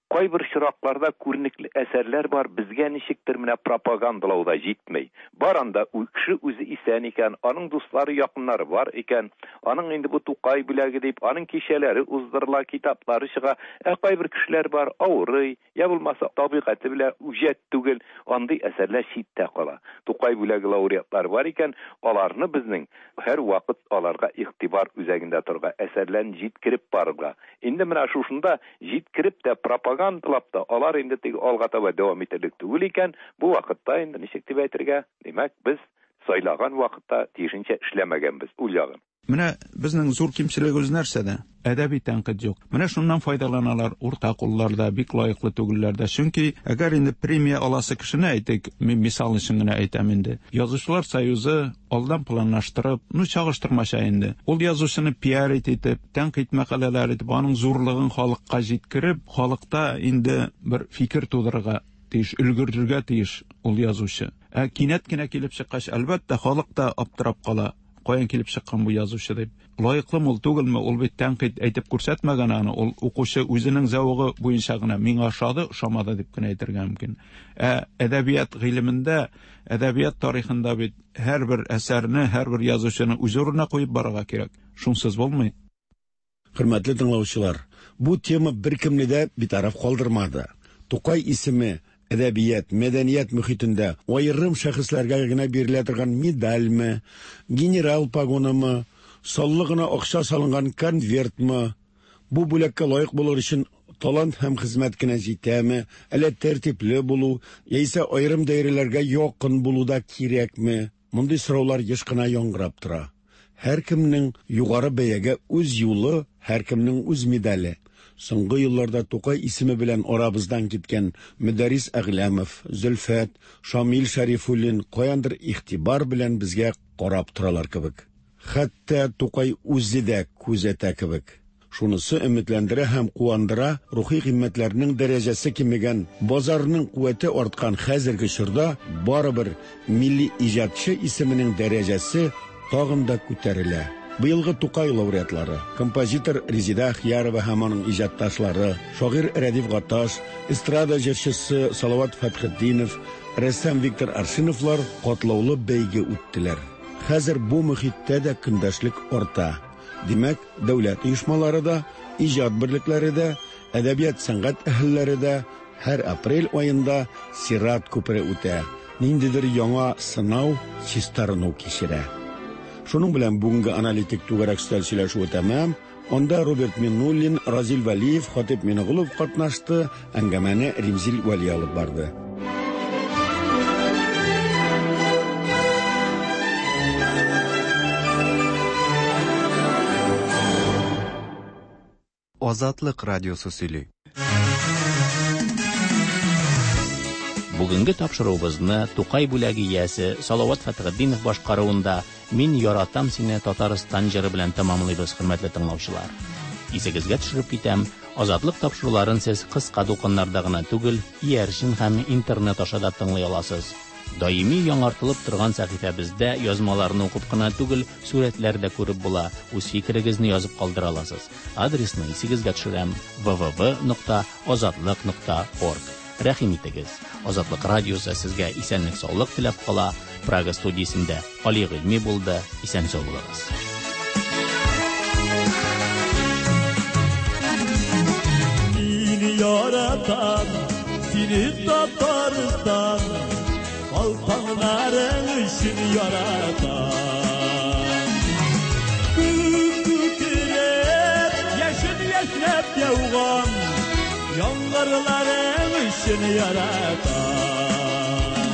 [SPEAKER 3] Кайбер чиракларда күренекле әсәрләр бар, безгә ничектер менә пропагандалауда җитмәй. Бар анда кеше үзе исән икән, аның дуслары, якыннары бар икән, аның инде бу Тукай бүләге дип, аның кичәләре уздырыла, китаплары чыга. Кайбер кешеләр бар, авырый, я булмаса табигате белән үҗәт түгел, андый әсәрләр читтә кала. Тукай бүләге лауреатлары бар икән, аларны безнең һәр вакыт аларга игътибар үзәгендә торга, әсәрләрен җиткереп барырга. Инде менә шушында җиткереп тә пропагандалап та алар инде тик алга таба дәвам итерлек түгел икән, бу вакытта инде ничек дип әйтергә? Димәк, без сайлаган вакытта тиешенчә эшләмәгәнбез, уйлаган.
[SPEAKER 31] Менә безнең зур кимчелегебез нәрсәдә? Әдәби тәнкыйть юк. Менә шуннан файдаланалар урта кулларда, бик лаеклы түгелләрдә. Чөнки әгәр инде премия аласы кешене әйтик, мин мисал өчен генә әйтәм инде. Язучылар союзы алдан планлаштырып, чагыштырмаша инде. Ул язучыны пиар итеп, тәнкыйть мәкаләләр итеп, аның зурлыгын халыкка җиткереп, халыкта инде бер фикер тудырырга тиеш, өлгерергә тиеш ул язучы. Кинәт кенә килеп чыккач, әлбәттә халык та аптырап кала. Каян килеп чыккан бу язучы дип. Лаеклымы ул түгелме? Ул бит тәнкыйть әйтеп күрсәтмәгән аны. Ул укучы үзенең зәвыгы буенча гына миңа ошады, ошамады дип кенә әйтергә мөмкин. Әдәбият гыйлемендә, әдәбият тарихында бит һәрбер әсәрне, һәрбер язучыны үз урынына куеп барырга кирәк. Шунсыз булмый.
[SPEAKER 33] Хөрмәтле тыңлаучылар, бу тема беркемне дә битараф калдырмады. Тукай исеме әдәбият, мәдәният мөхитендә аерым шәхесләргә генә бирелә торган медальме, генерал погонымы, саллы гына акча салынган конвертмы, бу бүләккә лаек булыр өчен талант һәм хезмәт кенә җитәме, әле тәртипле булу, яисә аерым даирәләргә якын булу да кирәкме? Мондый сораулар еш кына яңгырап тора. Һәркемнең югары бәягә үз юлы, һәркемнең үз медале. Соңгы елларда Тукай исеме белән арабыздан киткән Мөдәррис Әгләмов, Зөлфәт, Шамил Шәрифуллин каяндыр игътибар белән безгә карап торалар кебек. Хәтта Тукай үзе дә күзәтә кебек. Шунысы өметләндерә һәм куандыра, рухи кыйммәтләрнең дәрәҗәсе кимегән, базарның куәте арткан хәзерге чорда барыбер милли иҗатчы исеменең дәрәҗәсе тагын да күтәрелә. Быелгы Тукай лауреатлары, композитор Резида Ахьярова һәм аның иҗатташлары, шагыйрь Рәдиф Гаташ, эстрада җырчысы Салават Фәтхетдинов, рәссам Виктор Аршиновлар катлаулы бәйге үттеләр. Хәзер бу мөхиттә дә көндәшлек арта. Димәк, дәүләт оешмалары да, иҗат берлекләре дә, әдәбият сәнгать әһелләре дә һәр апрель аенда Сират күпере үтә. Ниндидер яңа сынау, чистарыну кичерә. Шуның белән бүгенге аналитик түгәрәк стәл сөйләшүе тәмам. Онда Роберт Миннуллин, Разил Валиев, Хатип Мингулов катнашты, әңгәмәне Римзил Вали алып барды.
[SPEAKER 5] Азатлык радиосы сөйли.
[SPEAKER 1] Бүгенге тапшыруыбызны Тукай бүләге иясе Салават Фәтхетдинов башкаруында «Мин яратам сине» Татарстан җыры белән тәмамлыйбыз, хөрмәтле тыңлаучылар. Исегезгә төшереп китәм, азатлык тапшыруларын сез кыска дуканнарда гына түгел, иярчен һәм интернет аша да тыңлый аласыз. Даими яңартылып торган сәхифәбездә язмаларны укып кына түгел, сурәтләр дә күреп була, үз фикерегезне язып калдыра аласыз. Адресны исегезгә төшерәм: www.azatlyk.org. Рәхим итегез. Азатлык радиосы сезгә исәнлек, саулык теләп кала. Прага студиясендә Али Гыйльми булды. Исән сау булыгыз.
[SPEAKER 4] Mini yaratan, seni Tatarstan, kaltanların için yaratan. Kükürep, yaşın yaşnep yavgan, yanlarların için yaratan.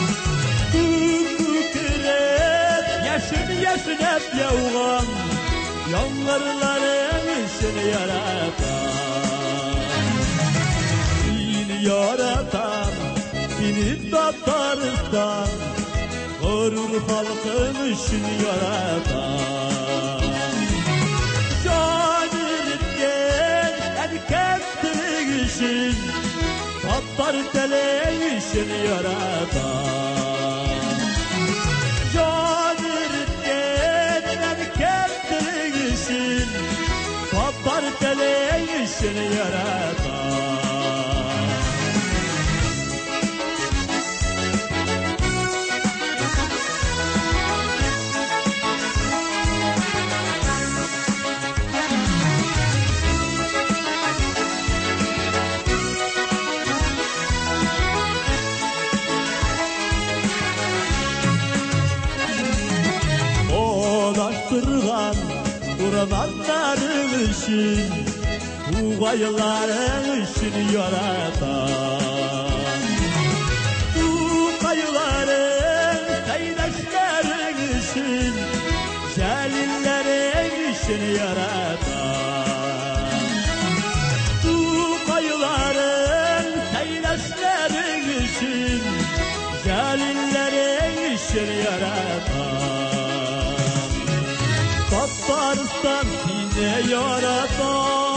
[SPEAKER 4] Kükürep, yaşın yaşnep yavgan, yanlarların için yaratan. Seni yaratan, seni Tatarstan, gurur halkın için yaratan. Şanirken erkeklik için, Tatar telek için yaratan. Şanirken erkeklik için, Tatar telek için yaratan. Aldırgan kurbanların için, Tuğayların için yaratan. Tuğayların seydaşların için, Celillerin için yaratan. Tuğayların seydaşların için, Celillerin için yaratan. Tatarstan yine yaratan.